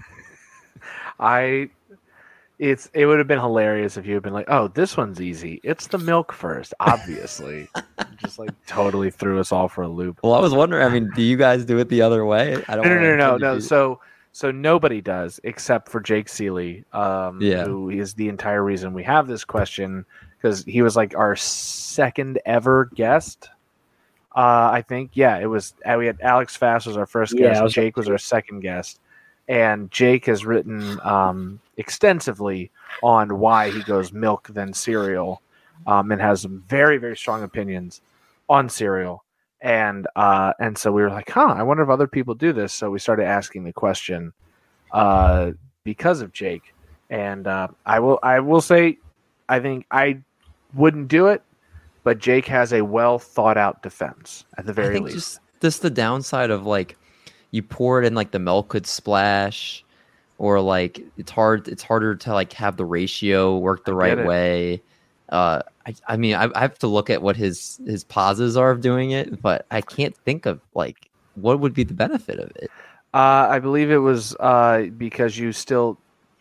I. It's it would have been hilarious if you had been like, oh, this one's easy. It's the milk first, obviously. Just like totally threw us all for a loop. Well, I was wondering. I mean, do you guys do it the other way? I No, don't. no, wanna no, no, offend no. you. So, so nobody does except for Jake Seeley, um, Yeah. who is the entire reason we have this question because he was like our second ever guest. Uh, I think, yeah, it was. Uh, we had Alex Fass was our first Yeah, guest. I was Jake was our second guest, and Jake has written um, extensively on why he goes milk then cereal, um, and has some very, very strong opinions on cereal. And uh, and so we were like, huh, I wonder if other people do this. So we started asking the question uh, because of Jake. And uh, I will I will say, I think I wouldn't do it, but Jake has a well thought out defense at the I very think least. just this the downside of like you pour it in, like the milk could splash, or like it's hard it's harder to like have the ratio work the I right get it. way. Uh, I, I mean, I, I have to look at what his his pauses are of doing it, but I can't think of like what would be the benefit of it. Uh, I believe it was uh, because you still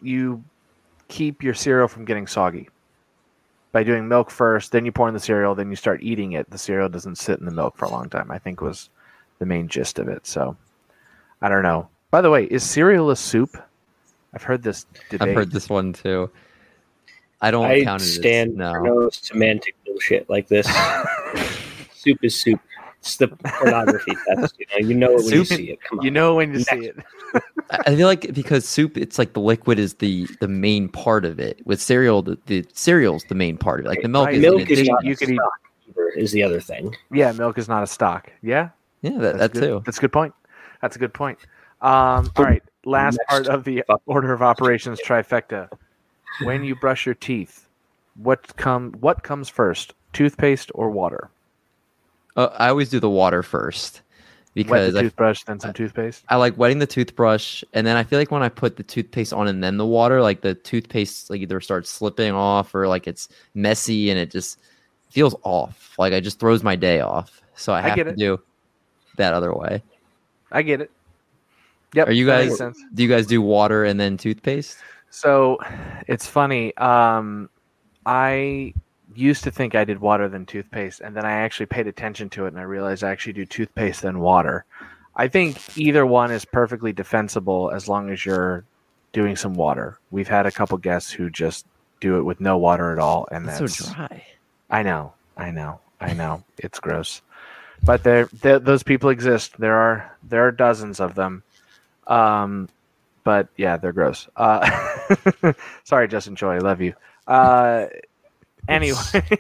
you keep your cereal from getting soggy by doing milk first, then you pour in the cereal, then you start eating it. The cereal doesn't sit in the milk for a long time, I think was the main gist of it. So I don't know. By the way, is cereal a soup? I've heard this debate. I've heard this one too. I don't I count it as stand no. for no semantic bullshit like this. Soup is soup. It's the pornography test. You know, you know it when you Soup- see it. Come on. You know when you Next. see it. I I feel like because soup, it's like the liquid is the the main part of it. With cereal, the, the cereal's the main part of it. Like the milk Right. is milk in is addition. not you you could eat- stock either, is the other thing. Yeah, milk is not a stock. Yeah, Yeah, that, that that's good. too. That's a good point. That's a good point. Um, all right, last Next. part of the order of operations trifecta. When you brush your teeth, what come what comes first, toothpaste or water? Uh, I always do the water first Wet because the I, toothbrush, then some toothpaste. I like wetting the toothbrush, and then I feel like when I put the toothpaste on and then the water, like the toothpaste like either starts slipping off or like it's messy and it just feels off. Like it just throws my day off. So I I have get to it. do that other way. I get it. Yep. Are you that makes guys? sense. Do you guys do water and then toothpaste? So it's funny. Um, I used to think I did water then toothpaste, and then I actually paid attention to it, and I realized I actually do toothpaste then water. I think either one is perfectly defensible as long as you're doing some water. We've had a couple guests who just do it with no water at all, and It's that's so dry. I know, I know, I know. It's gross, but there, there, those people exist. There are there are dozens of them. Um, but yeah, they're gross. Uh, sorry, Justin Choi, I love you. Uh, anyway,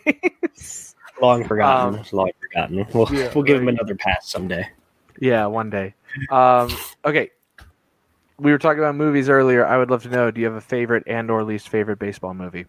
Long forgotten. Um, long forgotten. We'll yeah, we'll give him right. another pass someday. yeah, one day. Um, okay, we were talking about movies earlier. I would love to know: do you have a favorite and/or least favorite baseball movie?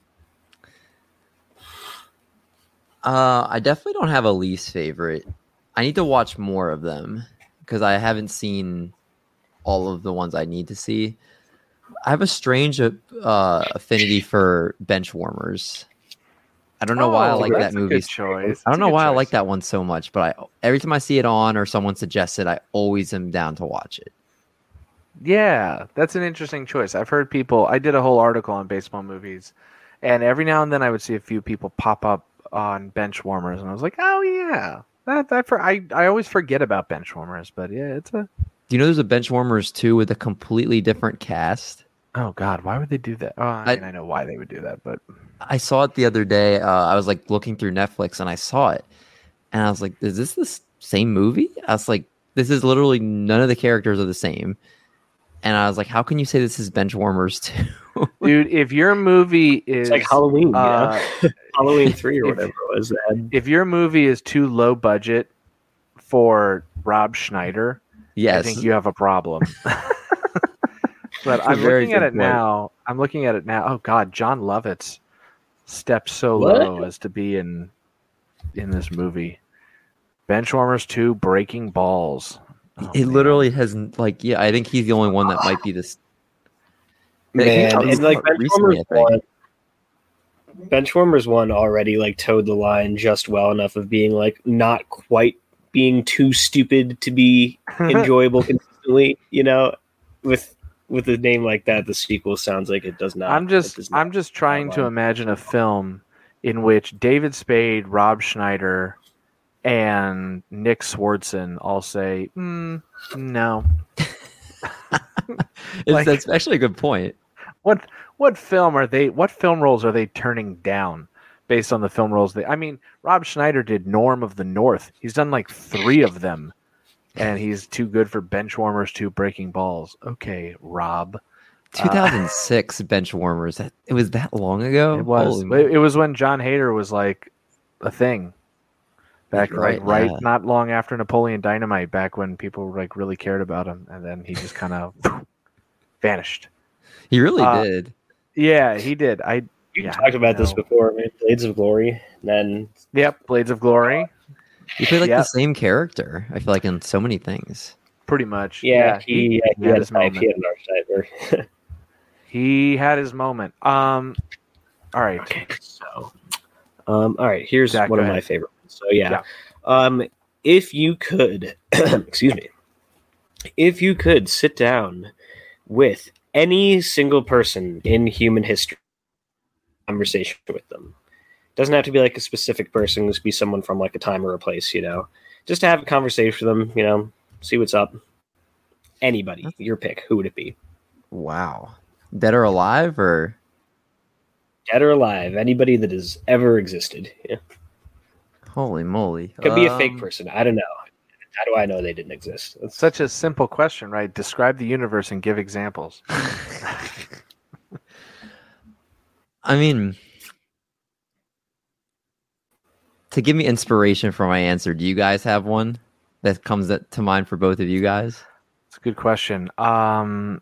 Uh, I definitely don't have a least favorite. I need to watch more of them because I haven't seen all of the ones I need to see. I have a strange uh, affinity for bench warmers. I don't know why I Oh, like that's that a movie. good choice. I That's a don't know good why I choice. like that one so much, but I every time I see it on or someone suggests it, I always am down to watch it. Yeah, that's an interesting choice. I've heard people. I did a whole article on baseball movies, and every now and then I would see a few people pop up on bench warmers, and I was like, "Oh yeah, that that for I I always forget about bench warmers, but yeah, it's a Do you know there's a bench warmers too with a completely different cast? oh god, why would they do that? Oh, I, I- mean, I know why they would do that, but I saw it the other day. Uh, I was like looking through Netflix and I saw it, and I was like, "Is this the s- same movie?" I was like, "This is literally none of the characters are the same." And I was like, "How can you say this is bench warmers too?" dude, if your movie is It's like Halloween, you uh, know? Halloween three or if- whatever it was. That if your movie is too low budget for Rob Schneider, yes, I think you have a problem. But That's a I'm very looking at good it point. now. I'm looking at it now. Oh God, John Lovitz stepped so What? low as to be in in this movie. Benchwarmers two, Breaking Balls. Oh, it man. literally hasn't like yeah. I think he's the only one that might be this. man, That was and like recently, I Benchwarmers think. one, Benchwarmers one already like towed the line just well enough of being like not quite being too stupid to be enjoyable consistently. You know, with with a name like that, the sequel sounds like it does not. I'm it just does not. I'm just trying to line. imagine a film in which David Spade, Rob Schneider, and Nick Swardson all say, mm, "No." It's, Like- that's actually a good point. What what film are they? What film roles are they turning down based on the film roles? They, I mean, Rob Schneider did Norm of the North. He's done like three of them, and he's too good for Benchwarmers two, Breaking Balls. Okay, Rob. two thousand six bench warmers. That it was that long ago. It was. Holy It, it was when John Hader was like a thing. Back Right, like right, yeah. not long after Napoleon Dynamite. Back when people like really cared about him, and then he just kind of vanished. He really Uh, did. Yeah, he did. I You yeah, talked about this no. before, man. Blades of Glory, and then Yep, Blades of Glory. He played like yeah. the same character. I feel like in so many things. Pretty much. yeah, he, yeah, he, had had his a type. moment. He had an archetype. He had his moment. Um, all right. Okay, so, um, all right, here's Zach, one go of ahead. my favorite ones. So yeah, Yeah. um, if you could, excuse me, if you could sit down with any single person in human history, conversation with them. Doesn't have to be like a specific person. Just be someone from like a time or a place, you know. Just to have a conversation with them, you know, see what's up. Anybody, your pick. Who would it be? Wow. Dead or alive, or dead or alive? Anybody that has ever existed. Yeah. Holy moly! Could be um, a fake person. I don't know. How do I know they didn't exist? That's Such a simple question, right? Describe the universe and give examples. I mean, to give me inspiration for my answer, do you guys have one that comes to mind for both of you guys? It's a good question. Um,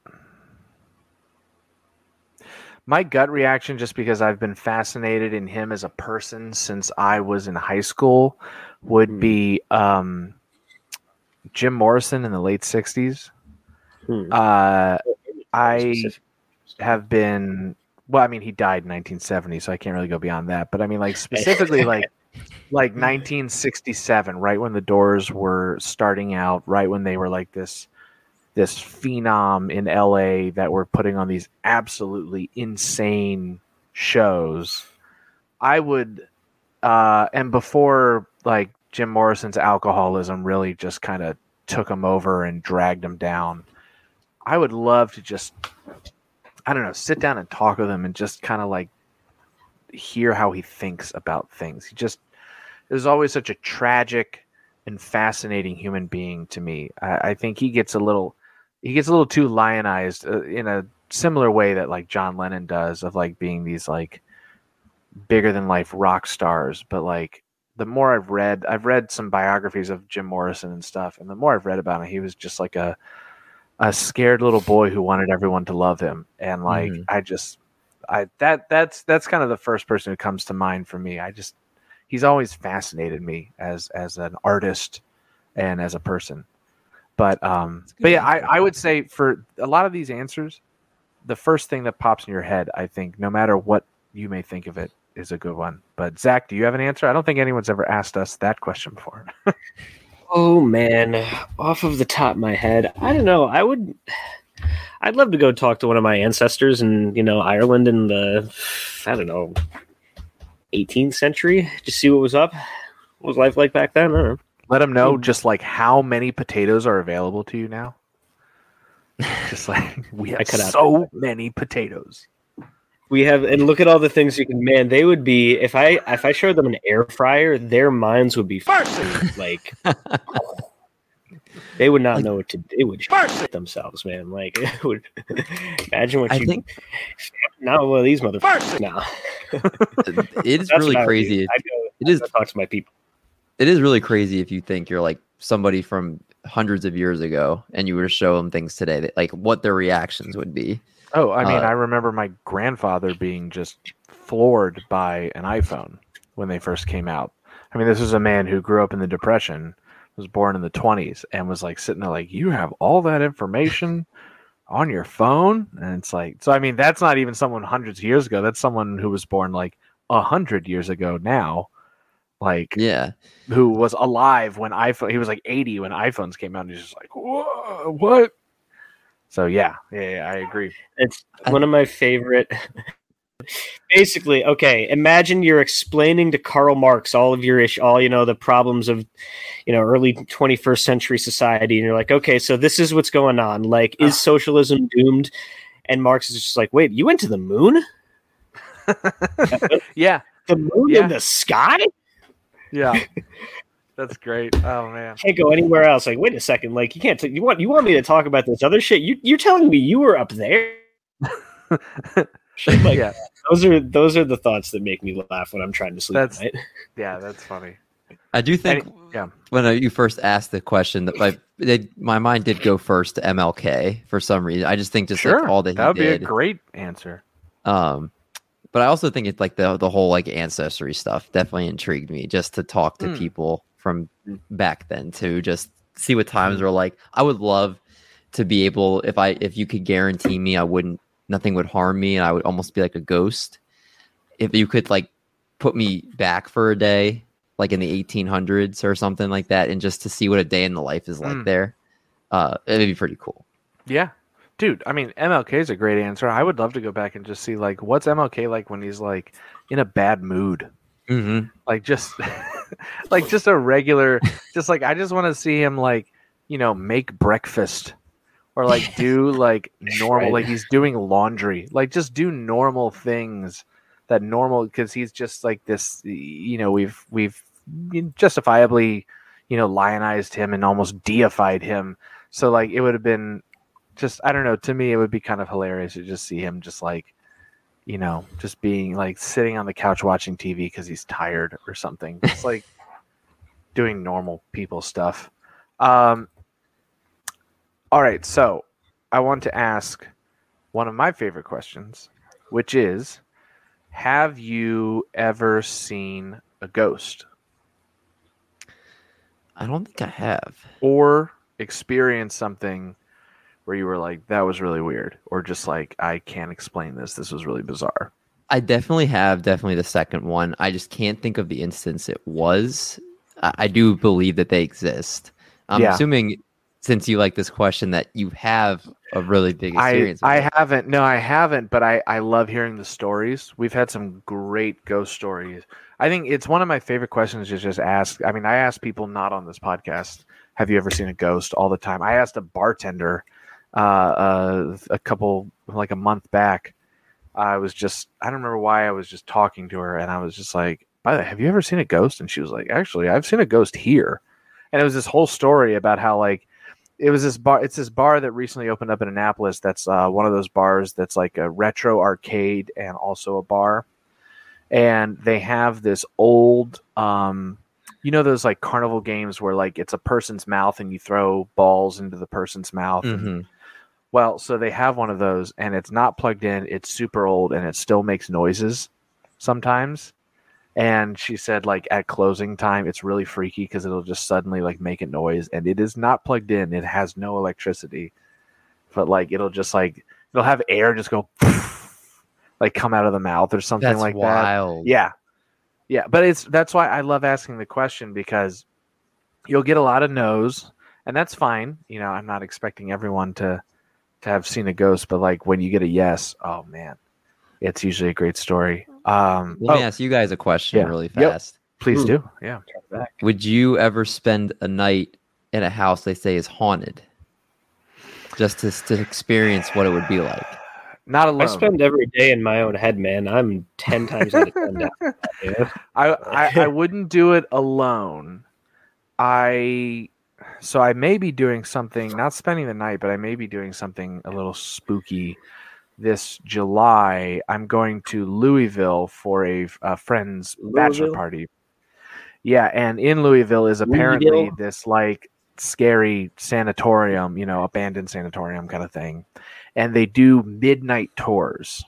my gut reaction, just because I've been fascinated in him as a person since I was in high school, would be um, Jim Morrison in the late sixties. Hmm. Uh, I have been, well, I mean, he died in nineteen seventy, so I can't really go beyond that. But I mean, like, specifically, like, like nineteen sixty-seven, right when the Doors were starting out, right when they were like this, this phenom in L A that were putting on these absolutely insane shows. I would, uh, and before like Jim Morrison's alcoholism really just kind of took him over and dragged him down, I would love to just, I don't know, sit down and talk with him and just kind of like hear how he thinks about things. He just, it was always such a tragic and fascinating human being to me. I, I think he gets a little, he gets a little too lionized uh, in a similar way that like John Lennon does, of like being these like bigger than life rock stars. But like the more I've read, I've read some biographies of Jim Morrison and stuff, and the more I've read about him, he was just like a a scared little boy who wanted everyone to love him. And like mm-hmm. I just I that that's that's kind of the first person who comes to mind for me. I just he's always fascinated me as as an artist and as a person. But um, but yeah, I, I would say for a lot of these answers, the first thing that pops in your head, I think, no matter what you may think of it, is a good one. But Zach, do you have an answer? I don't think anyone's ever asked us that question before. Oh man, off of the top of my head, I don't know. I would, I'd love to go talk to one of my ancestors in, you know, Ireland in the, I don't know, eighteenth century, just see what was up. What was life like back then? I don't know. Let them know just like how many potatoes are available to you now. Just like we have so many potatoes. We have, and look at all the things you can. Man, they would be if I if I showed them an air fryer, their minds would be farting. Like they would not like, know what to. They would shit themselves, man. Like it would. Imagine what I you think. Not one of these motherfuckers now. It is really crazy. I go, it is I talk to my people. It is really crazy if you think you're like somebody from hundreds of years ago and you were to show them things today, that, like what their reactions would be. Oh, I mean, uh, I remember my grandfather being just floored by an iPhone when they first came out. I mean, this was a man who grew up in the Depression, was born in the twenties, and was like sitting there like, you have all that information on your phone? And it's like, so I mean, that's not even someone hundreds of years ago. That's someone who was born like a hundred years ago now. Like, yeah, who was alive when iPhone, he was like eighty when iPhones came out, and he's just like, whoa, what? So yeah, yeah, yeah, I agree. It's one of my favorite. Basically, okay, imagine you're explaining to Karl Marx all of your ish, all you know, the problems of, you know, early twenty-first century society, and you're like, okay, so this is what's going on. Like, is socialism doomed? And Marx is just like, wait, you went to the moon? Yeah, the moon yeah. in the sky? Yeah. That's great. Oh man, can't go anywhere else. Like, wait a second. Like, you can't. T- you want you want me to talk about this other shit? You you're telling me you were up there? Like, yeah. Those are those are the thoughts that make me laugh when I'm trying to sleep that's, at night. Yeah, that's funny. I do think. Any, yeah. When you first asked the question, that like they, my mind did go first to M L K for some reason. I just think just sure. like all that he that would did, be a great answer. Um. But I also think it's like the the whole like ancestry stuff definitely intrigued me, just to talk to mm. people from back then, to just see what times were like. I would love to be able, if I if you could guarantee me I wouldn't, nothing would harm me, and I would almost be like a ghost. If you could like put me back for a day, like in the eighteen hundreds or something like that, and just to see what a day in the life is like mm. there, uh, it'd be pretty cool. Yeah, Dude, I mean, M L K is a great answer. I would love to go back and just see like what's M L K like when he's like in a bad mood. Mm-hmm. Like just like just a regular just like I just want to see him like, you know, make breakfast or like do like normal Right. like he's doing laundry. Like just do normal things that normal because he's just like this, you know, we've we've justifiably, you know, lionized him and almost deified him. So like it would have been just I don't know, to me it would be kind of hilarious to just see him just like, you know, just being like sitting on the couch watching T V because he's tired or something. It's like doing normal people stuff. Um, all right, so I want to ask one of my favorite questions, which is, have you ever seen a ghost I don't think I have. or experienced something where you were like, that was really weird, or just like, I can't explain this. This was really bizarre. I definitely have, definitely the second one. I just can't think of the instance it was. I, I do believe that they exist. I'm Yeah. assuming, since you like this question, that you have a really big I, experience. with I it. haven't. No, I haven't, but I, I love hearing the stories. We've had some great ghost stories. I think it's one of my favorite questions to just ask. I mean, I ask people not on this podcast, have you ever seen a ghost all the time? I asked a bartender uh, uh, a couple, like a month back. I was just, I don't remember why I was just talking to her, and I was just like, by the way, have you ever seen a ghost? And she was like, actually, I've seen a ghost here. And it was this whole story about how, like, it was this bar, it's this bar that recently opened up in Annapolis that's uh, one of those bars that's like a retro arcade and also a bar. And they have this old, um, you know, those like carnival games where like it's a person's mouth and you throw balls into the person's mouth. and- Mhm. well, so they have one of those, and it's not plugged in. It's super old, and it still makes noises sometimes. And she said, like, at closing time, it's really freaky because it'll just suddenly, like, make a noise. And it is not plugged in. It has no electricity. But, like, it'll just, like, it'll have air just go, like, come out of the mouth or something That's like that. wild. Yeah. Yeah. But it's that's why I love asking the question, because you'll get a lot of no's, and that's fine. You know, I'm not expecting everyone to to have seen a ghost, but like when you get a yes, oh man, it's usually a great story. Um, Let me oh, ask you guys a question Yeah. really Yep. fast. please Hmm. do. Yeah. Would you ever spend a night in a house they say is haunted, just to to experience what it would be like? Not alone. I spend every day in my own head, man. I'm ten times out of ten down. Yeah. I, I, I wouldn't do it alone. I so I may be doing something, not spending the night, but I may be doing something a little spooky this July. I'm going to Louisville for a, a friend's bachelor Louisville? party. Yeah, and in Louisville is apparently Louisville? this like scary sanatorium, you know, abandoned sanatorium kind of thing. And they do midnight tours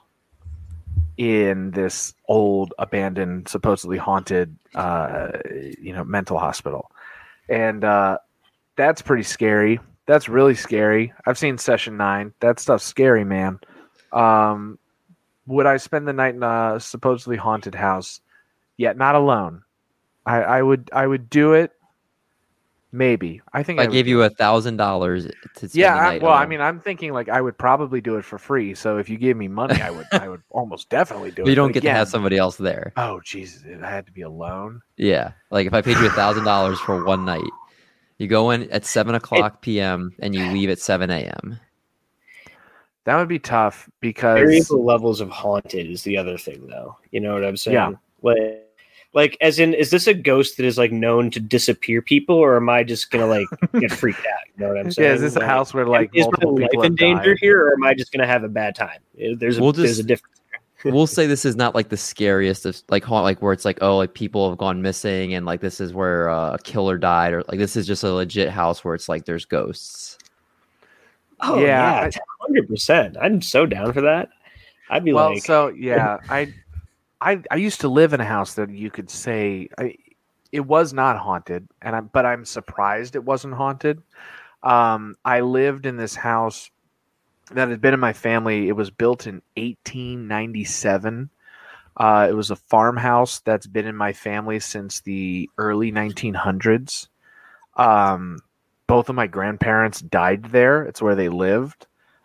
in this old, abandoned, supposedly haunted, uh, you know, mental hospital. And uh, that's pretty scary. That's really scary. I've seen Session nine. That stuff's scary, man. Um, would I spend the night in a supposedly haunted house? Yeah, not alone. I, I would I would do it. Maybe. I think If I would gave do you it. a thousand dollars to spend Yeah, the I, night well, I alone. mean, I'm thinking like I would probably do it for free. So if you gave me money, I would, I would almost definitely do But it. you don't But get to have again- somebody else there. Oh Jesus, I had to be alone. Yeah, like if I paid you a thousand dollars for one night, you go in at seven o'clock p m and you leave at seven a m. That would be tough because Variable levels of haunted is the other thing, though. You know what I'm saying? Yeah. Like, like, as in, is this a ghost that is like known to disappear people, or am I just gonna like get freaked out? You know what I'm saying? yeah, is this a Like, house where like is my multiple people life in have danger died? here, or am I just gonna have a bad time? There's a We'll there's just- a difference. We'll say this is not like the scariest of like haunt, like where it's like, oh, like people have gone missing and like this is where uh, a killer died, or like this is just a legit house where it's like there's ghosts. Oh Yeah, yeah, I- hundred percent. I'm so down for that. I'd be Well, like, so yeah, I, I, I used to live in a house that you could say I, it was not haunted, and I'm, but I'm surprised it wasn't haunted. Um, I lived in this house that had been in my family. It was built in eighteen ninety-seven. Uh, it was a farmhouse that's been in my family since the early nineteen hundreds. Um, both of my grandparents died there. It's where they lived.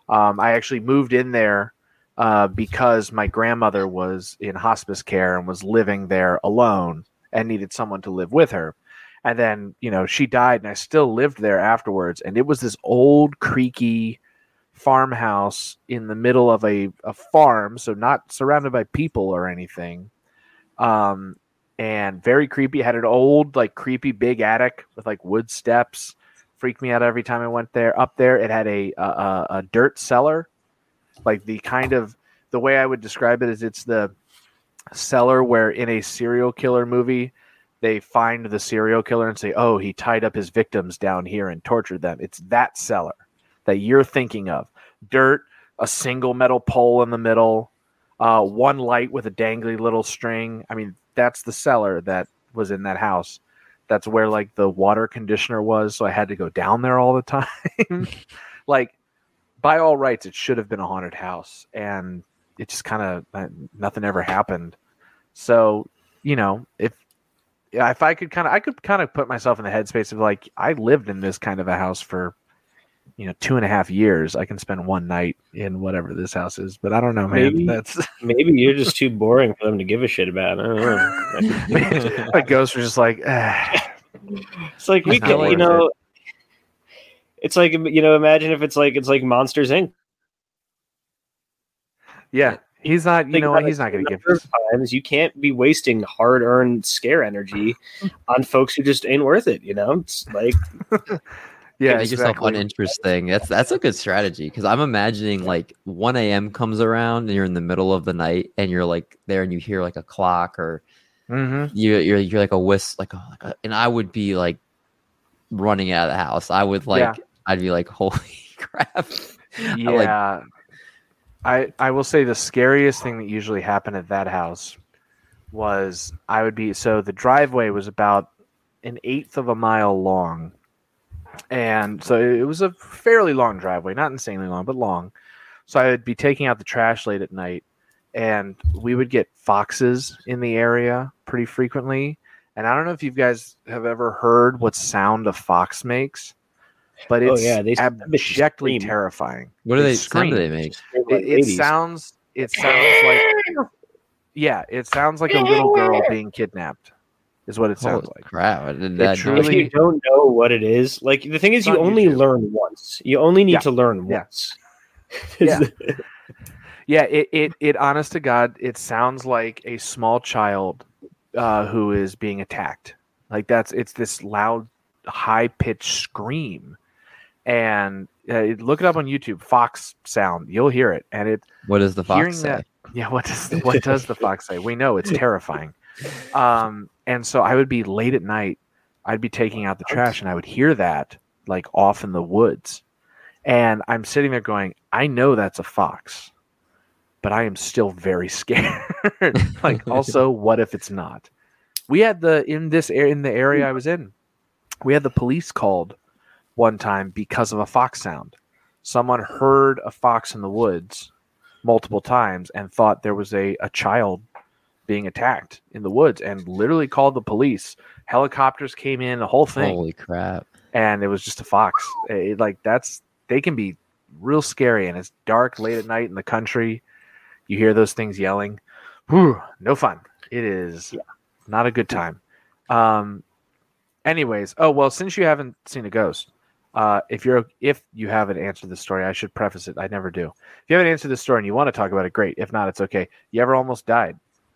Um, I actually moved in there uh, because my grandmother was in hospice care and was living there alone and needed someone to live with her. And then, you know, she died and I still lived there afterwards. And it was this old, creaky farmhouse in the middle of a, a farm, so not surrounded by people or anything. Um, and very creepy. It had an old, like, creepy big attic with, like, wood steps. Freaked me out every time I went there. Up there, it had a a, a dirt cellar. Like, the kind of, the way I would describe it is it's the cellar where in a serial killer movie, they find the serial killer and say, oh, he tied up his victims down here and tortured them. It's that cellar that you're thinking of. Dirt, a single metal pole in the middle, uh, one light with a dangly little string. I mean, that's the cellar that was in that house. That's where, like, the water conditioner was, so I had to go down there all the time. Like, by all rights, it should have been a haunted house, and it just kind of, nothing ever happened. So, you know, if if I could kind of, I could kind of put myself in the headspace of, like, I lived in this kind of a house for, you know, two and a half years. I can spend one night in whatever this house is, but I don't know, man. Maybe, That's maybe you're just too boring for them to give a shit about. I don't know. my ghosts were just like, eh. It's like we It's not can, worth you know. It's like, you know, imagine if it's like it's like Monsters Incorporated. Yeah, he's not. You Think know what? about He's it, not going to give number us. of times you can't be wasting hard-earned scare energy on folks who just ain't worth it. You know, it's like Yeah, make yourself exactly. uninteresting. That's that's a good strategy because I'm imagining like one a.m. comes around and you're in the middle of the night and you're like there and you hear like a clock or Mm-hmm. you you're you're like a whist like a, like a and I would be like running out of the house. I would like Yeah. I'd be like holy crap. Yeah, like- I I will say the scariest thing that usually happened at that house was I would be so the driveway was about an eighth of a mile long, and so it was a fairly long driveway, not insanely long, but long. So I would be taking out the trash late at night, and we would get foxes in the area pretty frequently. And I don't know if you guys have ever heard what sound a fox makes, but Oh, it's yeah, they- abjectly scream. terrifying. What do They they sound do scream. they make? It, it sounds it sounds like yeah, it sounds like a little girl being kidnapped. Is what it sounds Holy like. crap. I did It that truly- If you don't know what it is, like the thing is, It's you on only YouTube. learn once. You only need Yeah. to learn Yeah. once. Yeah. Yeah, it, it, it honest to God, it sounds like a small child uh, who is being attacked. Like that's it's this loud, high pitched scream, and uh, look it up on YouTube. Fox sound, you'll hear it, and it. What does the hearing fox say? that- Yeah, what does the, what does the fox say? We know it's terrifying. Um, and so I would be late at night. I'd be taking out the trash, and I would hear that like off in the woods, and I'm sitting there going, I know that's a fox, but I am still very scared. Like, also, what if it's not? We had the in this a- in the area I was in, we had the police called one time because of a fox sound. Someone heard a fox in the woods multiple times and thought there was a, a child being attacked in the woods and literally called the police. Helicopters came in, the whole thing, Holy crap. and it was just a fox. It, like that's they can be real scary, and it's dark late at night in the country. You hear those things yelling. Whew, no fun. It is not a good time. Um, anyways, oh well, since you haven't seen a ghost, uh, if you're if you haven't answered this story, I should preface it. I never do. If you haven't answered this story and you want to talk about it, great. If not, it's okay. You ever almost died?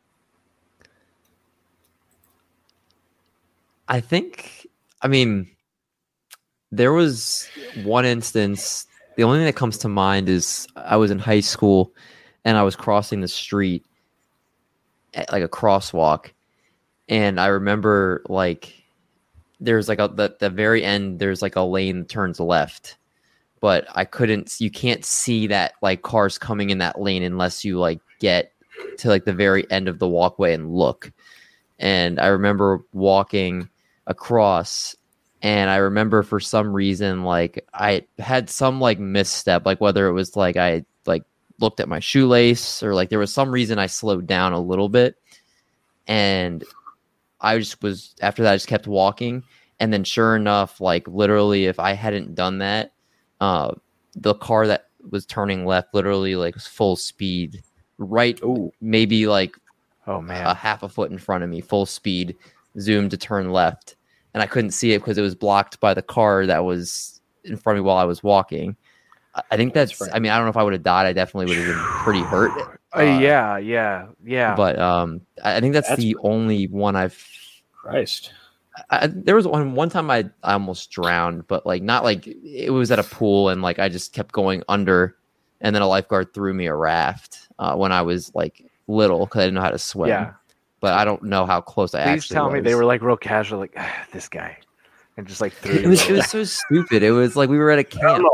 I think, I mean, there was one instance. The only thing that comes to mind is I was in high school and I was crossing the street at like a crosswalk. And I remember like there's like a, the, the very end, there's like a lane that turns left. But I couldn't, you can't see that like cars coming in that lane unless you like get to like the very end of the walkway and look. And I remember walking across, and I remember for some reason like I had some like misstep, like whether it was like I like looked at my shoelace or like there was some reason I slowed down a little bit, and I just was after that I just kept walking, and then sure enough, like literally if I hadn't done that, uh the car that was turning left, literally like full speed, right, Ooh. maybe like Oh man. a half a foot in front of me, full speed, zoomed to turn left, and I couldn't see it because it was blocked by the car that was in front of me while I was walking. I, I think that's. I mean, I don't know if I would have died. I definitely would have been pretty hurt. Uh, yeah, yeah, yeah. But um, I I think that's, That's the only one I've. Christ. I, there was one one time I, I almost drowned, but like not like it was at a pool and like I just kept going under, and then a lifeguard threw me a raft uh, when I was like little because I didn't know how to swim. Yeah. But I don't know how close I Please actually tell was. me they were like real casual, like ah, this guy, and just like threw. It was it was so stupid. It was like we were at a camp,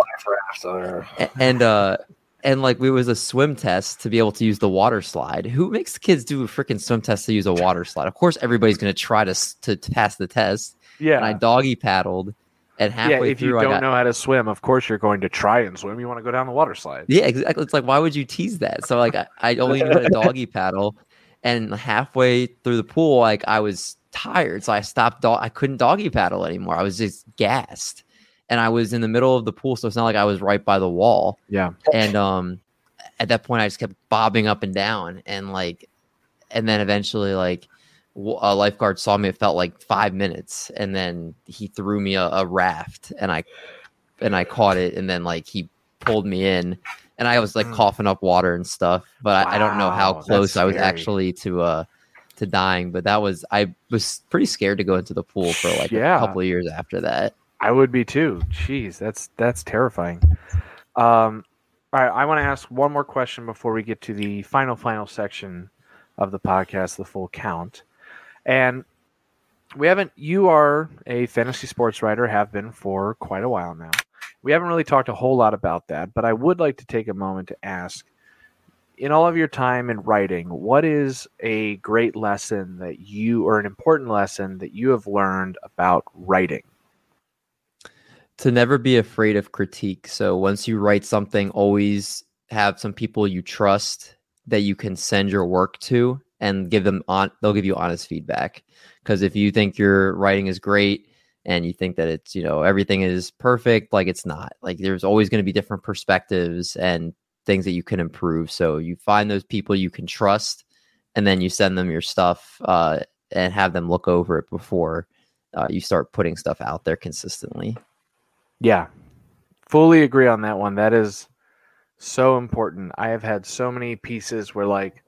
A- and uh, and like it was a swim test to be able to use the water slide. Who makes the kids do a freaking swim test to use a water slide? Of course, everybody's going to try to s- to pass the test. Yeah. And I doggy paddled, and Yeah, halfway if through you I don't got know how to swim, of course you're going to try and swim. You want to go down the water slide. yeah, exactly. It's like why would you tease that? So like I, I only knew how to doggy paddle, and halfway through the pool, like I was tired, so I stopped. Do- I couldn't doggy paddle anymore. I was just gassed, and I was in the middle of the pool, so it's not like I was right by the wall. Yeah. And um, at that point, I just kept bobbing up and down, and like, and then eventually, like, w- a lifeguard saw me. It felt like five minutes, and then he threw me a, a raft, and I, and I caught it, and then like he pulled me in, and I was like Mm. coughing up water and stuff. But I, I don't know how Wow, that's close I was scary. actually to uh to dying. But that was I was pretty scared to go into the pool for like Yeah. a couple of years after that. I would be too. Jeez, that's that's terrifying. Um, all right, I want to ask one more question before we get to the final final section of the podcast, the full count. And we haven't. You are a fantasy sports writer, have been for quite a while now. We haven't really talked a whole lot about that, but I would like to take a moment to ask, in all of your time in writing, what is a great lesson that you, or an important lesson that you have learned about writing? To never be afraid of critique. So once you write something, always have some people you trust that you can send your work to and give them on. They'll give you honest feedback. Because if you think your writing is great and you think that it's, you know, everything is perfect, like it's not. Like there's always going to be different perspectives and things that you can improve. So you find those people you can trust, and then you send them your stuff uh, and have them look over it before uh, you start putting stuff out there consistently. Yeah, fully agree on that one. That is so important. I have had so many pieces where, like,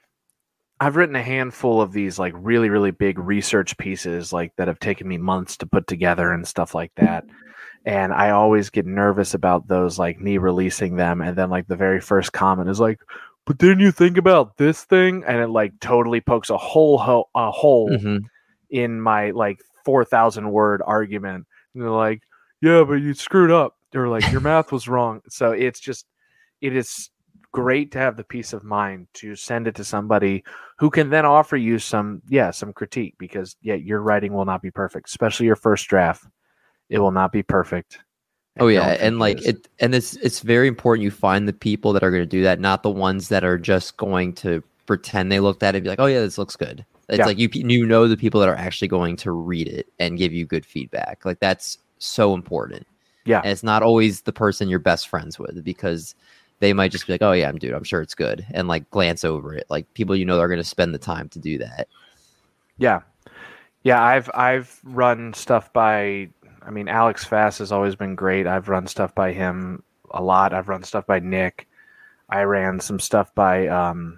I've written a handful of these, like, really, really big research pieces, like, that have taken me months to put together and stuff like that. And I always get nervous about those, like, me releasing them. And then, like, the very first comment is like, but didn't you think about this thing? And it, like, totally pokes a hole, ho- a hole Mm-hmm. in my, like, four thousand word argument. And they're like, yeah, but you screwed up. Or like your math was wrong. So it's just, it is great to have the peace of mind to send it to somebody who can then offer you some, yeah, some critique, because yeah, your writing will not be perfect, especially your first draft. It will not be perfect. Oh yeah, don't think and it like is. it, and it's it's very important you find the people that are going to do that, not the ones that are just going to pretend they looked at it and be like, oh yeah, this looks good. It's Yeah. like you you know the people that are actually going to read it and give you good feedback. Like that's so important. Yeah. And it's not always the person you're best friends with, because they might just be like, oh yeah, I'm dude, I'm sure it's good, and like glance over it. Like people you know are going to spend the time to do that. Yeah. Yeah, I've I've run stuff by, I mean, Alex Fass has always been great. I've run stuff by him a lot. I've run stuff by Nick. I ran some stuff by um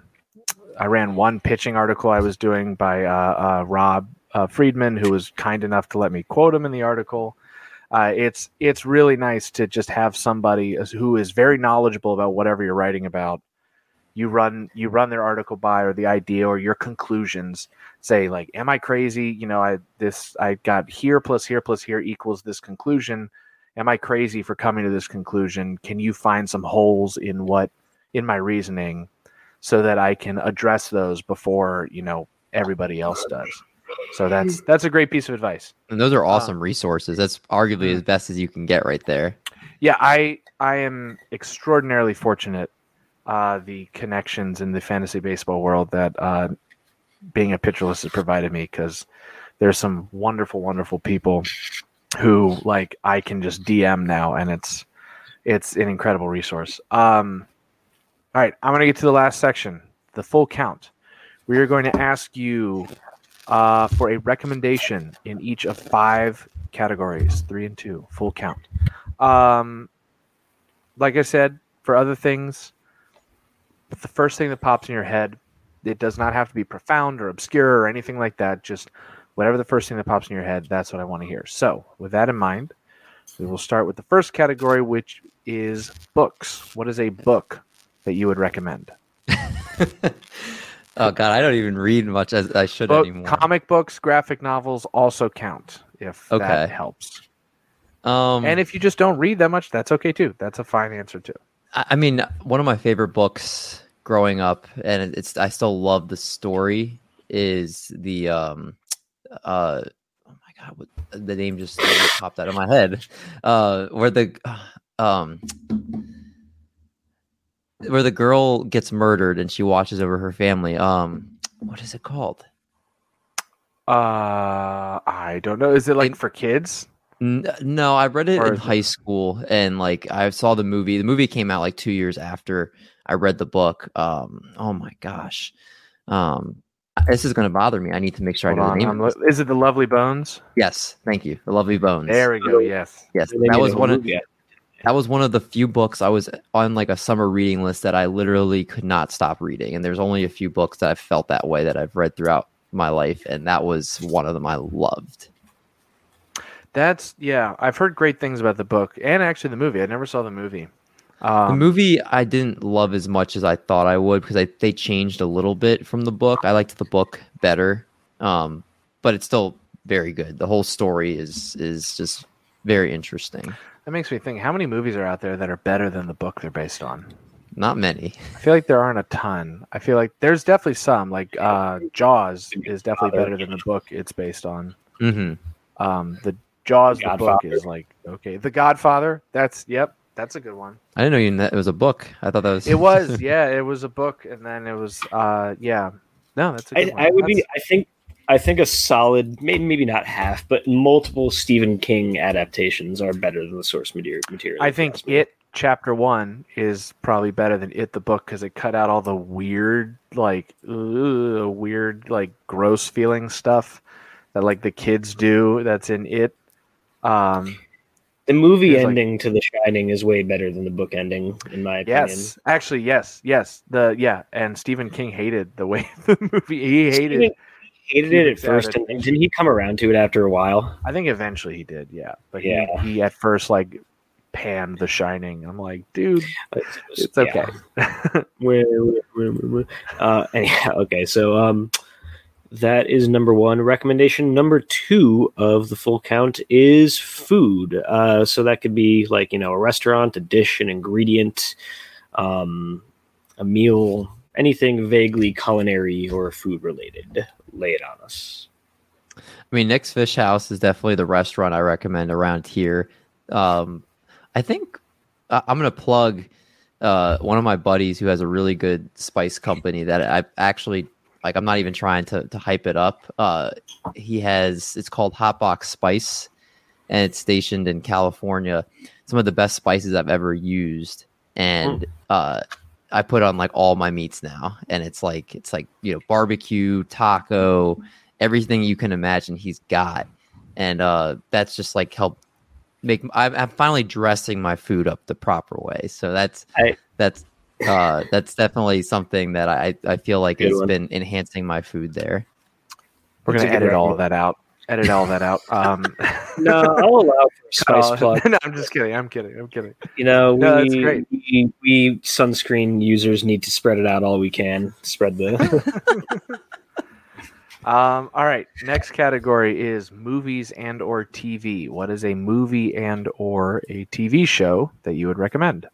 I ran one pitching article I was doing by uh, uh, Rob uh, Friedman, who was kind enough to let me quote him in the article. Uh, it's it's really nice to just have somebody as- who is very knowledgeable about whatever you're writing about. You run you run their article by, or the idea, or your conclusions. Say like, am I crazy? You know, I this I got here plus here plus here equals this conclusion. Am I crazy for coming to this conclusion? Can you find some holes in what in my reasoning, so that I can address those before, you know, everybody else does? So that's that's a great piece of advice. And those are Um, awesome resources. That's arguably as best as you can get right there. Yeah, I I am extraordinarily fortunate. Uh, the connections in the fantasy baseball world that uh, being a pitcher list has provided me, because there's some wonderful, wonderful people who like I can just D M now, and it's it's an incredible resource. Um, all right, I'm going to get to the last section, the full count. We are going to ask you uh, for a recommendation in each of five categories, three and two, full count. Um, like I said, for other things, the first thing that pops in your head, it does not have to be profound or obscure or anything like that. Just whatever the first thing that pops in your head, that's what I want to hear. So with that in mind, we will start with the first category, which is books. What is a book that you would recommend? Oh God, I don't even read much as I should Book, anymore. comic books, graphic novels also count if Okay. that helps. Um, And if you just don't read that much, that's okay too. That's a fine answer too. I I mean, one of my favorite books growing up, and it's I still love the story, is the um, uh, oh my God, what, the name just popped out of my head. Uh, where the um, where the girl gets murdered and she watches over her family. Um, what is it called? Uh, I don't know. Is it like It- for kids? N- No, I read it Or in is it- high school, and like I saw the movie. The movie came out like two years after I read the book. Um, oh my gosh, um, this is going to bother me. I need to make sure Hold I know on. the name. I'm of lo- this. Is it The Lovely Bones? Yes, thank you. The Lovely Bones. There we go. Yes. Yes, They that made was a one of movie. that was one of the few books I was on like a summer reading list that I literally could not stop reading. And there's only a few books that I've felt that way that I've read throughout my life, and that was one of them I loved. That's yeah. I've heard great things about the book and actually the movie. I never saw the movie. Um, The movie I didn't love as much as I thought I would because I, they changed a little bit from the book. I liked the book better, um, but it's still very good. The whole story is is just very interesting. That makes me think: how many movies are out there that are better than the book they're based on? Not many. I feel like there aren't a ton. I feel like there's definitely some. Like uh, Jaws is definitely better than the book it's based on. hmm Um, the Jaws, the book Godfather. is like okay. The Godfather. That's yep. That's a good one. I didn't know even that it was a book. I thought that was. It was yeah. It was a book, and then it was uh yeah. No, that's a I, good one. I would be. That's- I think. I think a solid, maybe maybe not half, but multiple Stephen King adaptations are better than the source material. material I if you think ask me. it chapter one is probably better than it the book because it cut out all the weird like ugh, weird like gross feeling stuff that like the kids do that's in it. Um, The movie It's like- ending to The Shining is way better than the book ending, in my opinion. yes, actually, yes, yes. The yeah, and Stephen King hated the way the movie. He hated. Stephen hated it at Kubrick's first, and adaptation. didn't he come around to it after a while? I think eventually he did. Yeah, but he, Yeah. he at first like panned The Shining. I'm like, dude, it's Yeah. okay. Where- where- where- where- Uh, anyhow, okay, so um, that is number one recommendation. Number two of the full count is food. Uh, so that could be like you know a restaurant, a dish, an ingredient, um, a meal, anything vaguely culinary or food related. Lay it on us. I mean, Nick's Fish House is definitely the restaurant I recommend around here. Um, I think I- I'm going to plug uh, one of my buddies who has a really good spice company that I actually like. I'm not even trying to, to hype it up. Uh, he has it's called Hotbox Spice, and it's stationed in California. Some of the best spices I've ever used, and uh, I put on like all my meats now, and it's like it's like you know barbecue, taco, everything you can imagine he's got, and uh, that's just like helped make. I'm, I'm finally dressing my food up the proper way, so that's I- that's uh, that's definitely something that I I feel like Good has one. been enhancing my food there. We're That's gonna a good edit all of recommend- that out. Edit all that out. Um, No, I'll allow for a spice oh, plug. no, I'm just kidding. I'm kidding. I'm kidding. You know, we, No, that's great. we we sunscreen users need to spread it out all we can. Spread the Um, all right. Next category is movies and or T V. What is a movie and or a T V show that you would recommend?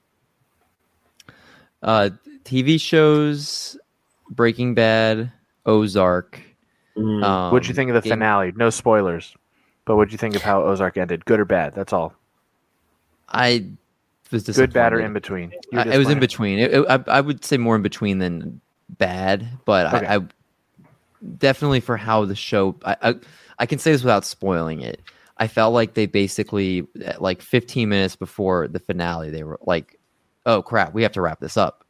Uh, T V shows, Breaking Bad, Ozark. Mm. Um, What'd you think of the Game- finale? No spoilers, but what'd you think of how Ozark ended? Good or bad? That's all. I was Good, bad, or disappointed. in between. You were I, it was in disappointed. between. It, it- I, I would say more in between than bad, but Okay. I, I definitely for how the show. I, I I can say this without spoiling it. I felt like they basically, like fifteen minutes before the finale, they were like, "Oh crap, we have to wrap this up,"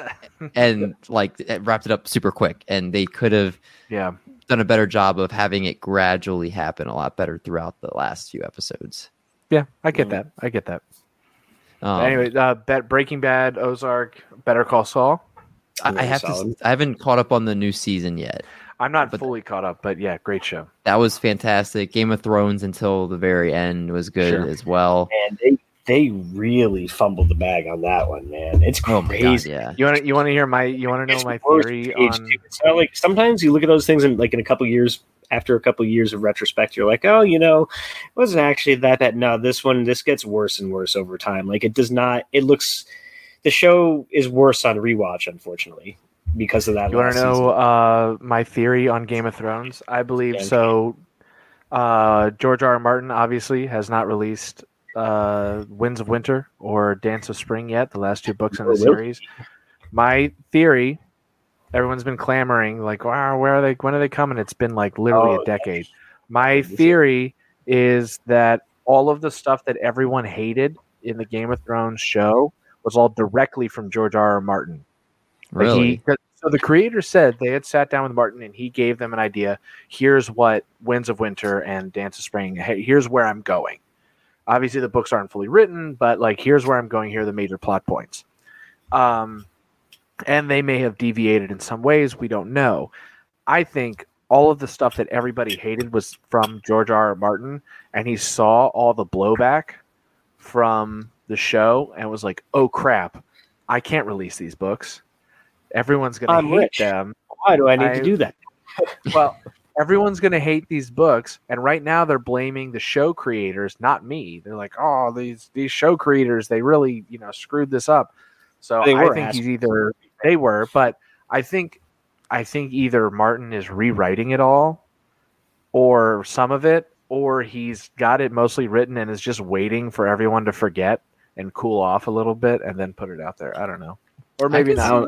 and like it wrapped it up super quick. And they could have, yeah, done a better job of having it gradually happen a lot better throughout the last few episodes. Yeah, I get that. I get that. Um, anyway, uh, Bet Breaking Bad, Ozark, Better Call Saul. I, I have solid. to. I haven't caught up on the new season yet. I'm not but fully caught up, but yeah, great show. That was fantastic. Game of Thrones until the very end was good sure. as well. And they they really fumbled the bag on that one, man. It's crazy. Oh God, yeah. You want to you want to hear my you want to know it's my theory on? It's not like sometimes you look at those things and like in a couple years after a couple of years of retrospect, you're like, oh, you know, it wasn't actually that bad. No, this one, this gets worse and worse over time. Like it does not, it looks, the show is worse on rewatch, unfortunately, because of that. You want to know uh, my theory on Game of Thrones? I believe yeah, so. Uh, George R. R. Martin obviously has not released uh, Winds of Winter or Dance of Spring yet, the last two books in the oh, series. My theory, everyone's been clamoring, like, wow, where are they? When are they coming? It's been like literally oh, a decade. My theory is that all of the stuff that everyone hated in the Game of Thrones show was all directly from George R. R. Martin. Really? Like he, so the creator said they had sat down with Martin and he gave them an idea. Here's what Winds of Winter and Dance of Spring, hey, here's where I'm going. Obviously, the books aren't fully written, but like, here's where I'm going. Here are the major plot points. Um, And they may have deviated in some ways. We don't know. I think all of the stuff that everybody hated was from George R. R. Martin, and he saw all the blowback from the show and was like, oh, crap, I can't release these books. Everyone's going to hate rich. them. Why do I need I, to do that? Well, everyone's going to hate these books, and right now they're blaming the show creators, not me. They're like, oh, these these show creators, they really, you know, screwed this up. So I think asking. he's either they were, but I think I think either Martin is rewriting it all, or some of it, or he's got it mostly written and is just waiting for everyone to forget and cool off a little bit and then put it out there. I don't know, or maybe I not.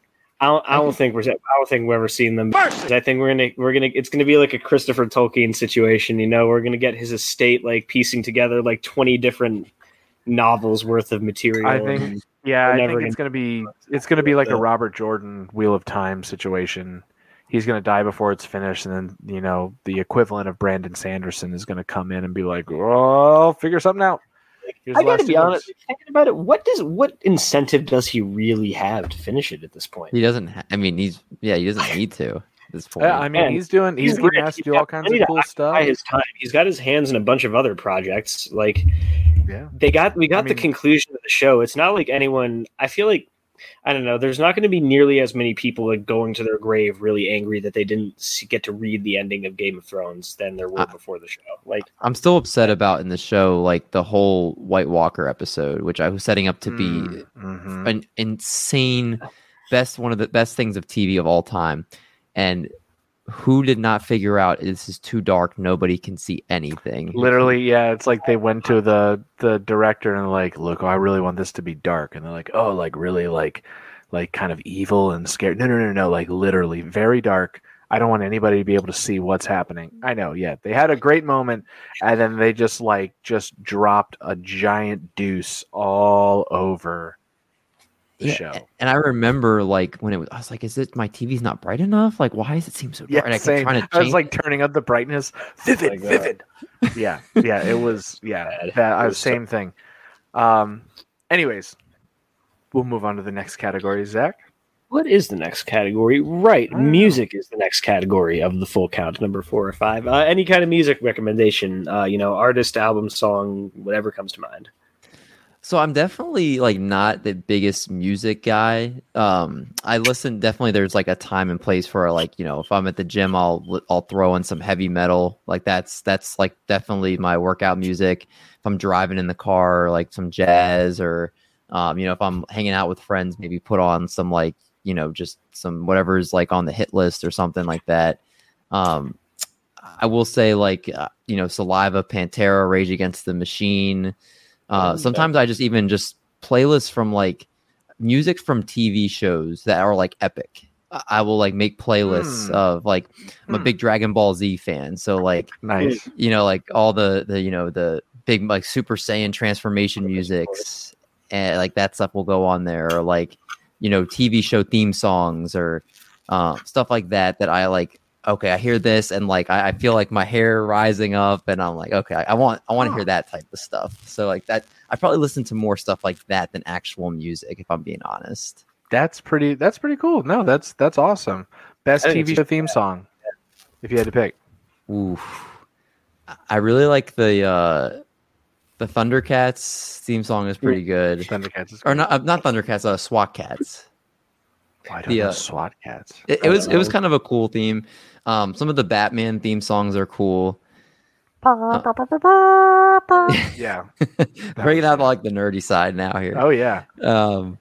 I don't, I don't think we're. I don't think we've ever seen them. I think we're gonna. We're gonna. It's gonna be like a Christopher Tolkien situation. You know, we're gonna get his estate like piecing together like twenty different novels worth of material. I think. Yeah, I think it's gonna be. It's gonna be like a Robert Jordan Wheel of Time situation. He's gonna die before it's finished, and then you know the equivalent of Brandon Sanderson is gonna come in and be like, "Oh, figure something out." Here's I gotta be honest. Books. Thinking about it, what does what incentive does he really have to finish it at this point? He doesn't. Ha- I mean, he's yeah. He doesn't need to at this point. Yeah, I mean, and he's doing. He's, he's getting asked to do all kinds of cool stuff. His time. He's got his hands in a bunch of other projects. Like, yeah, they got. We got I the mean, conclusion of the show. It's not like anyone. I feel like. I don't know. There's not going to be nearly as many people like going to their grave really angry that they didn't see, get to read the ending of Game of Thrones than there were I, before the show. Like I'm still upset about in the show, like the whole White Walker episode, which I was setting up to be mm-hmm. an insane best, one of the best things of T V of all time. And who did not figure out this is too dark? Nobody can see anything. Literally, yeah. It's like they went to the the director and like, look, oh, I really want this to be dark, and they're like, oh, like really, like, like kind of evil and scary. No, no, no, no. Like literally, very dark. I don't want anybody to be able to see what's happening. I know, yeah. They had a great moment, and then they just like just dropped a giant deuce all over the yeah, show. And I remember like when it was, I was like, is it my T V's not bright enough? Like, why does it seem so dark? Yeah, and I same. kept trying to change. I was like turning up the brightness. Vivid, oh vivid. yeah, yeah, it was, yeah, that, I was same so- thing. Um, anyways, we'll move on to the next category, Zach. What is the next category? Right, music is the next category of the full count, number four or five. Uh, any kind of music recommendation, uh, you know, artist, album, song, whatever comes to mind. So I'm definitely like not the biggest music guy. Um, I listen. Definitely, there's like a time and place for like you know, if I'm at the gym, I'll I'll throw in some heavy metal. Like that's that's like definitely my workout music. If I'm driving in the car, like some jazz, or um, you know, if I'm hanging out with friends, maybe put on some like you know, just some whatever's like on the hit list or something like that. Um, I will say like uh, you know, Saliva, Pantera, Rage Against the Machine. Uh, sometimes I just even just playlists from like music from T V shows that are like epic. I I will like make playlists Mm. of like I'm a Mm. big Dragon Ball Z fan, so like Nice. you know like all the the you know the big like Super Saiyan transformation Of course, of musics and like that stuff will go on there, or like you know T V show theme songs or uh, stuff like that that I like. Okay, I hear this and like I, I feel like my hair rising up, and I'm like, okay, I, I want I want to Huh. hear that type of stuff. So like that, I probably listen to more stuff like that than actual music, if I'm being honest. That's pretty. That's pretty cool. No, that's that's awesome. Best I think T V it's show theme song, if you had to pick. Ooh, I really like the uh, the Thundercats theme song is pretty good, Thundercats is or great. not uh, not Thundercats, uh, SWAT Cats. Oh, I don't the, know uh, SWAT Cats. It, it was it was kind of a cool theme. Um, some of the Batman theme songs are cool. Yeah. Bringing out like the nerdy side now here. Oh yeah. Um,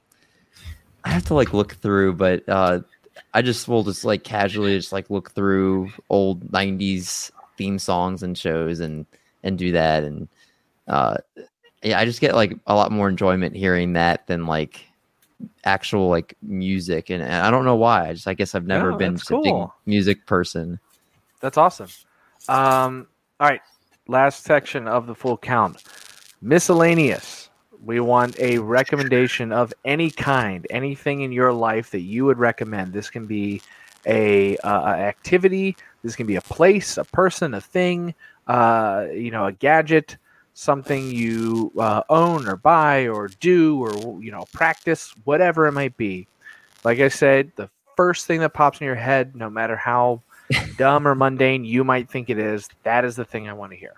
I have to like look through, but uh, I just will just like casually just like look through old nineties theme songs and shows and and do that, and uh, yeah, I just get like a lot more enjoyment hearing that than like actual like music, and, and I don't know why. I just I guess I've never No, been that's such a big cool. music person. That's awesome. Um, all right. Last section of the full count. Miscellaneous. We want a recommendation of any kind, anything in your life that you would recommend. This can be a uh, a activity. This can be a place, a person, a thing, uh, you know, a gadget, something you uh, own or buy or do or, you know, practice, whatever it might be. Like I said, the first thing that pops in your head, no matter how dumb or mundane you might think it is, that is the thing I want to hear.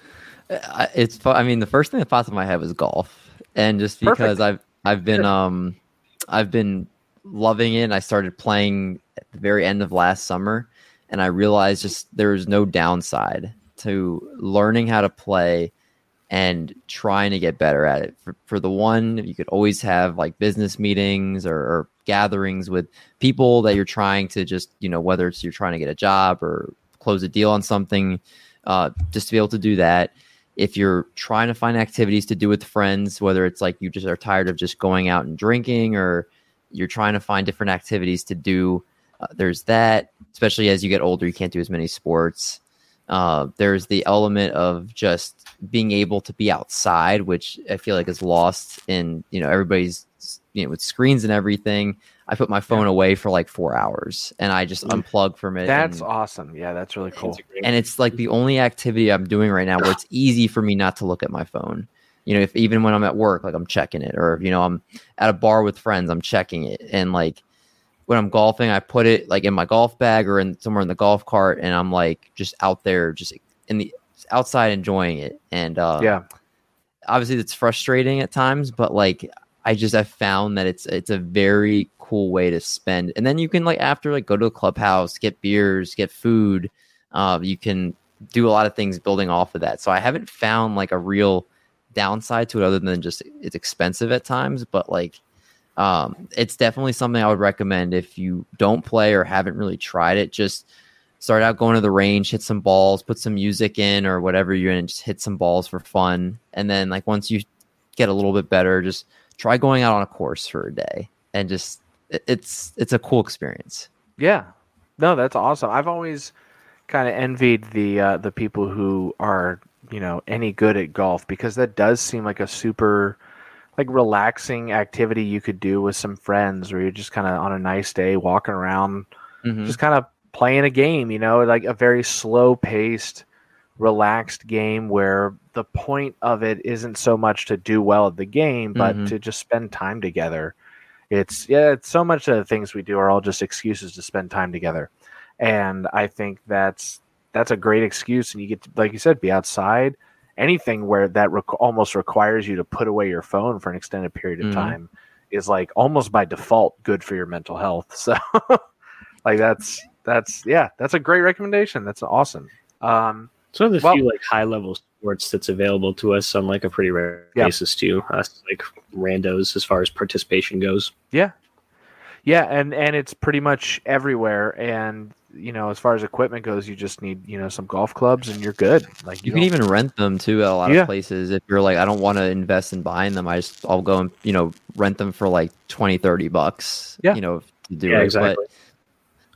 Uh, It's fu- I mean the first thing that popped in my head was golf, and just because Perfect. I've I've been Sure. um I've been loving it. And I started playing at the very end of last summer, and I realized just there was no downside to learning how to play and trying to get better at it. For, for the one, you could always have like business meetings or, or gatherings with people that you're trying to just, you know, whether it's you're trying to get a job or close a deal on something, uh, just to be able to do that. If you're trying to find activities to do with friends, whether it's like you just are tired of just going out and drinking, or you're trying to find different activities to do, uh, there's that, especially as you get older, you can't do as many sports. Uh, there's the element of just being able to be outside, which I feel like is lost in, you know, everybody's, you know, with screens and everything. I put my phone away for like four hours and I just Mm. unplug from it. That's and, awesome. Yeah, that's really cool. That's a great- and it's like the only activity I'm doing right now where it's easy for me not to look at my phone. You know, if even when I'm at work, like I'm checking it, or if, you know, I'm at a bar with friends, I'm checking it. And like when I'm golfing, I put it like in my golf bag or in somewhere in the golf cart, and I'm like just out there, just in the outside enjoying it. And uh, Yeah. obviously it's frustrating at times, but like I just have found that it's it's a very cool way to spend. And then you can like after like go to a clubhouse, get beers, get food. Uh, you can do a lot of things building off of that. So I haven't found like a real downside to it other than just it's expensive at times, but like um, it's definitely something I would recommend if you don't play or haven't really tried it. Just start out going to the range, hit some balls, put some music in or whatever you're in, just hit some balls for fun. And then like once you get a little bit better, just try going out on a course for a day, and just it- it's it's a cool experience. Yeah. No, that's awesome. I've always kind of envied the uh, the people who are, you know, any good at golf, because that does seem like a super like relaxing activity you could do with some friends, where you're just kind of on a nice day walking around, Mhm. just kind of playing a game, you know, like a very slow paced, relaxed game where the point of it isn't so much to do well at the game, but Mhm. to just spend time together. It's yeah, it's so much of the things we do are all just excuses to spend time together. And I think that's that's a great excuse. And you get to, like you said, be outside. Anything where that requ- almost requires you to put away your phone for an extended period of Mhm. time is like almost by default good for your mental health. So like that's that's yeah, that's a great recommendation. That's awesome. Um, It's one of the Well- few like high level sports that's available to us on like a pretty rare Yeah. basis too. Us like randos as far as participation goes. Yeah. Yeah, and and it's pretty much everywhere. And you know, as far as equipment goes, you just need, you know, some golf clubs and you're good. Like You can don't- even rent them too at a lot Yeah. of places. If you're like, I don't want to invest in buying them, I just I'll go and, you know, rent them for like twenty, thirty bucks. Yeah. You know, to do Yeah, it. exactly. But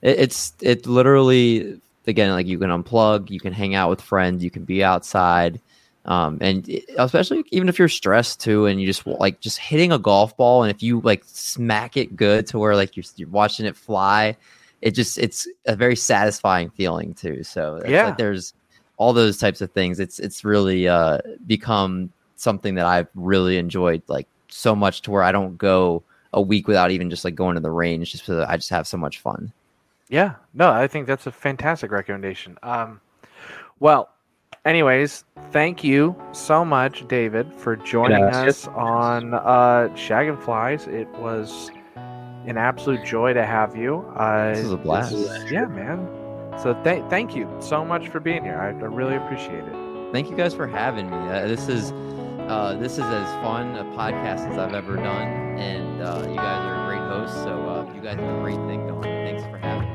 it, it's it literally again like you can unplug, you can hang out with friends, you can be outside. Um, and it, especially even if you're stressed too, and you just like just hitting a golf ball, and if you like smack it good to where like you're, you're watching it fly, it just it's a very satisfying feeling too. So it's Yeah. like there's all those types of things. It's it's really uh, become something that I've really enjoyed like so much to where I don't go a week without even just like going to the range, just so I just have so much fun. Yeah, no, I think that's a fantastic recommendation. Um, well, anyways, thank you so much, David, for joining Gracias. us on uh, Shaggin' It was an absolute joy to have you. Uh, This was a blast. it's- Yeah, man. So th- thank you so much for being here. I, I really appreciate it. Thank you guys for having me. Uh, this is uh, this is as fun a podcast as I've ever done, and uh, you guys are a great hosts. So uh, you guys have a great thing going. Thanks for having me.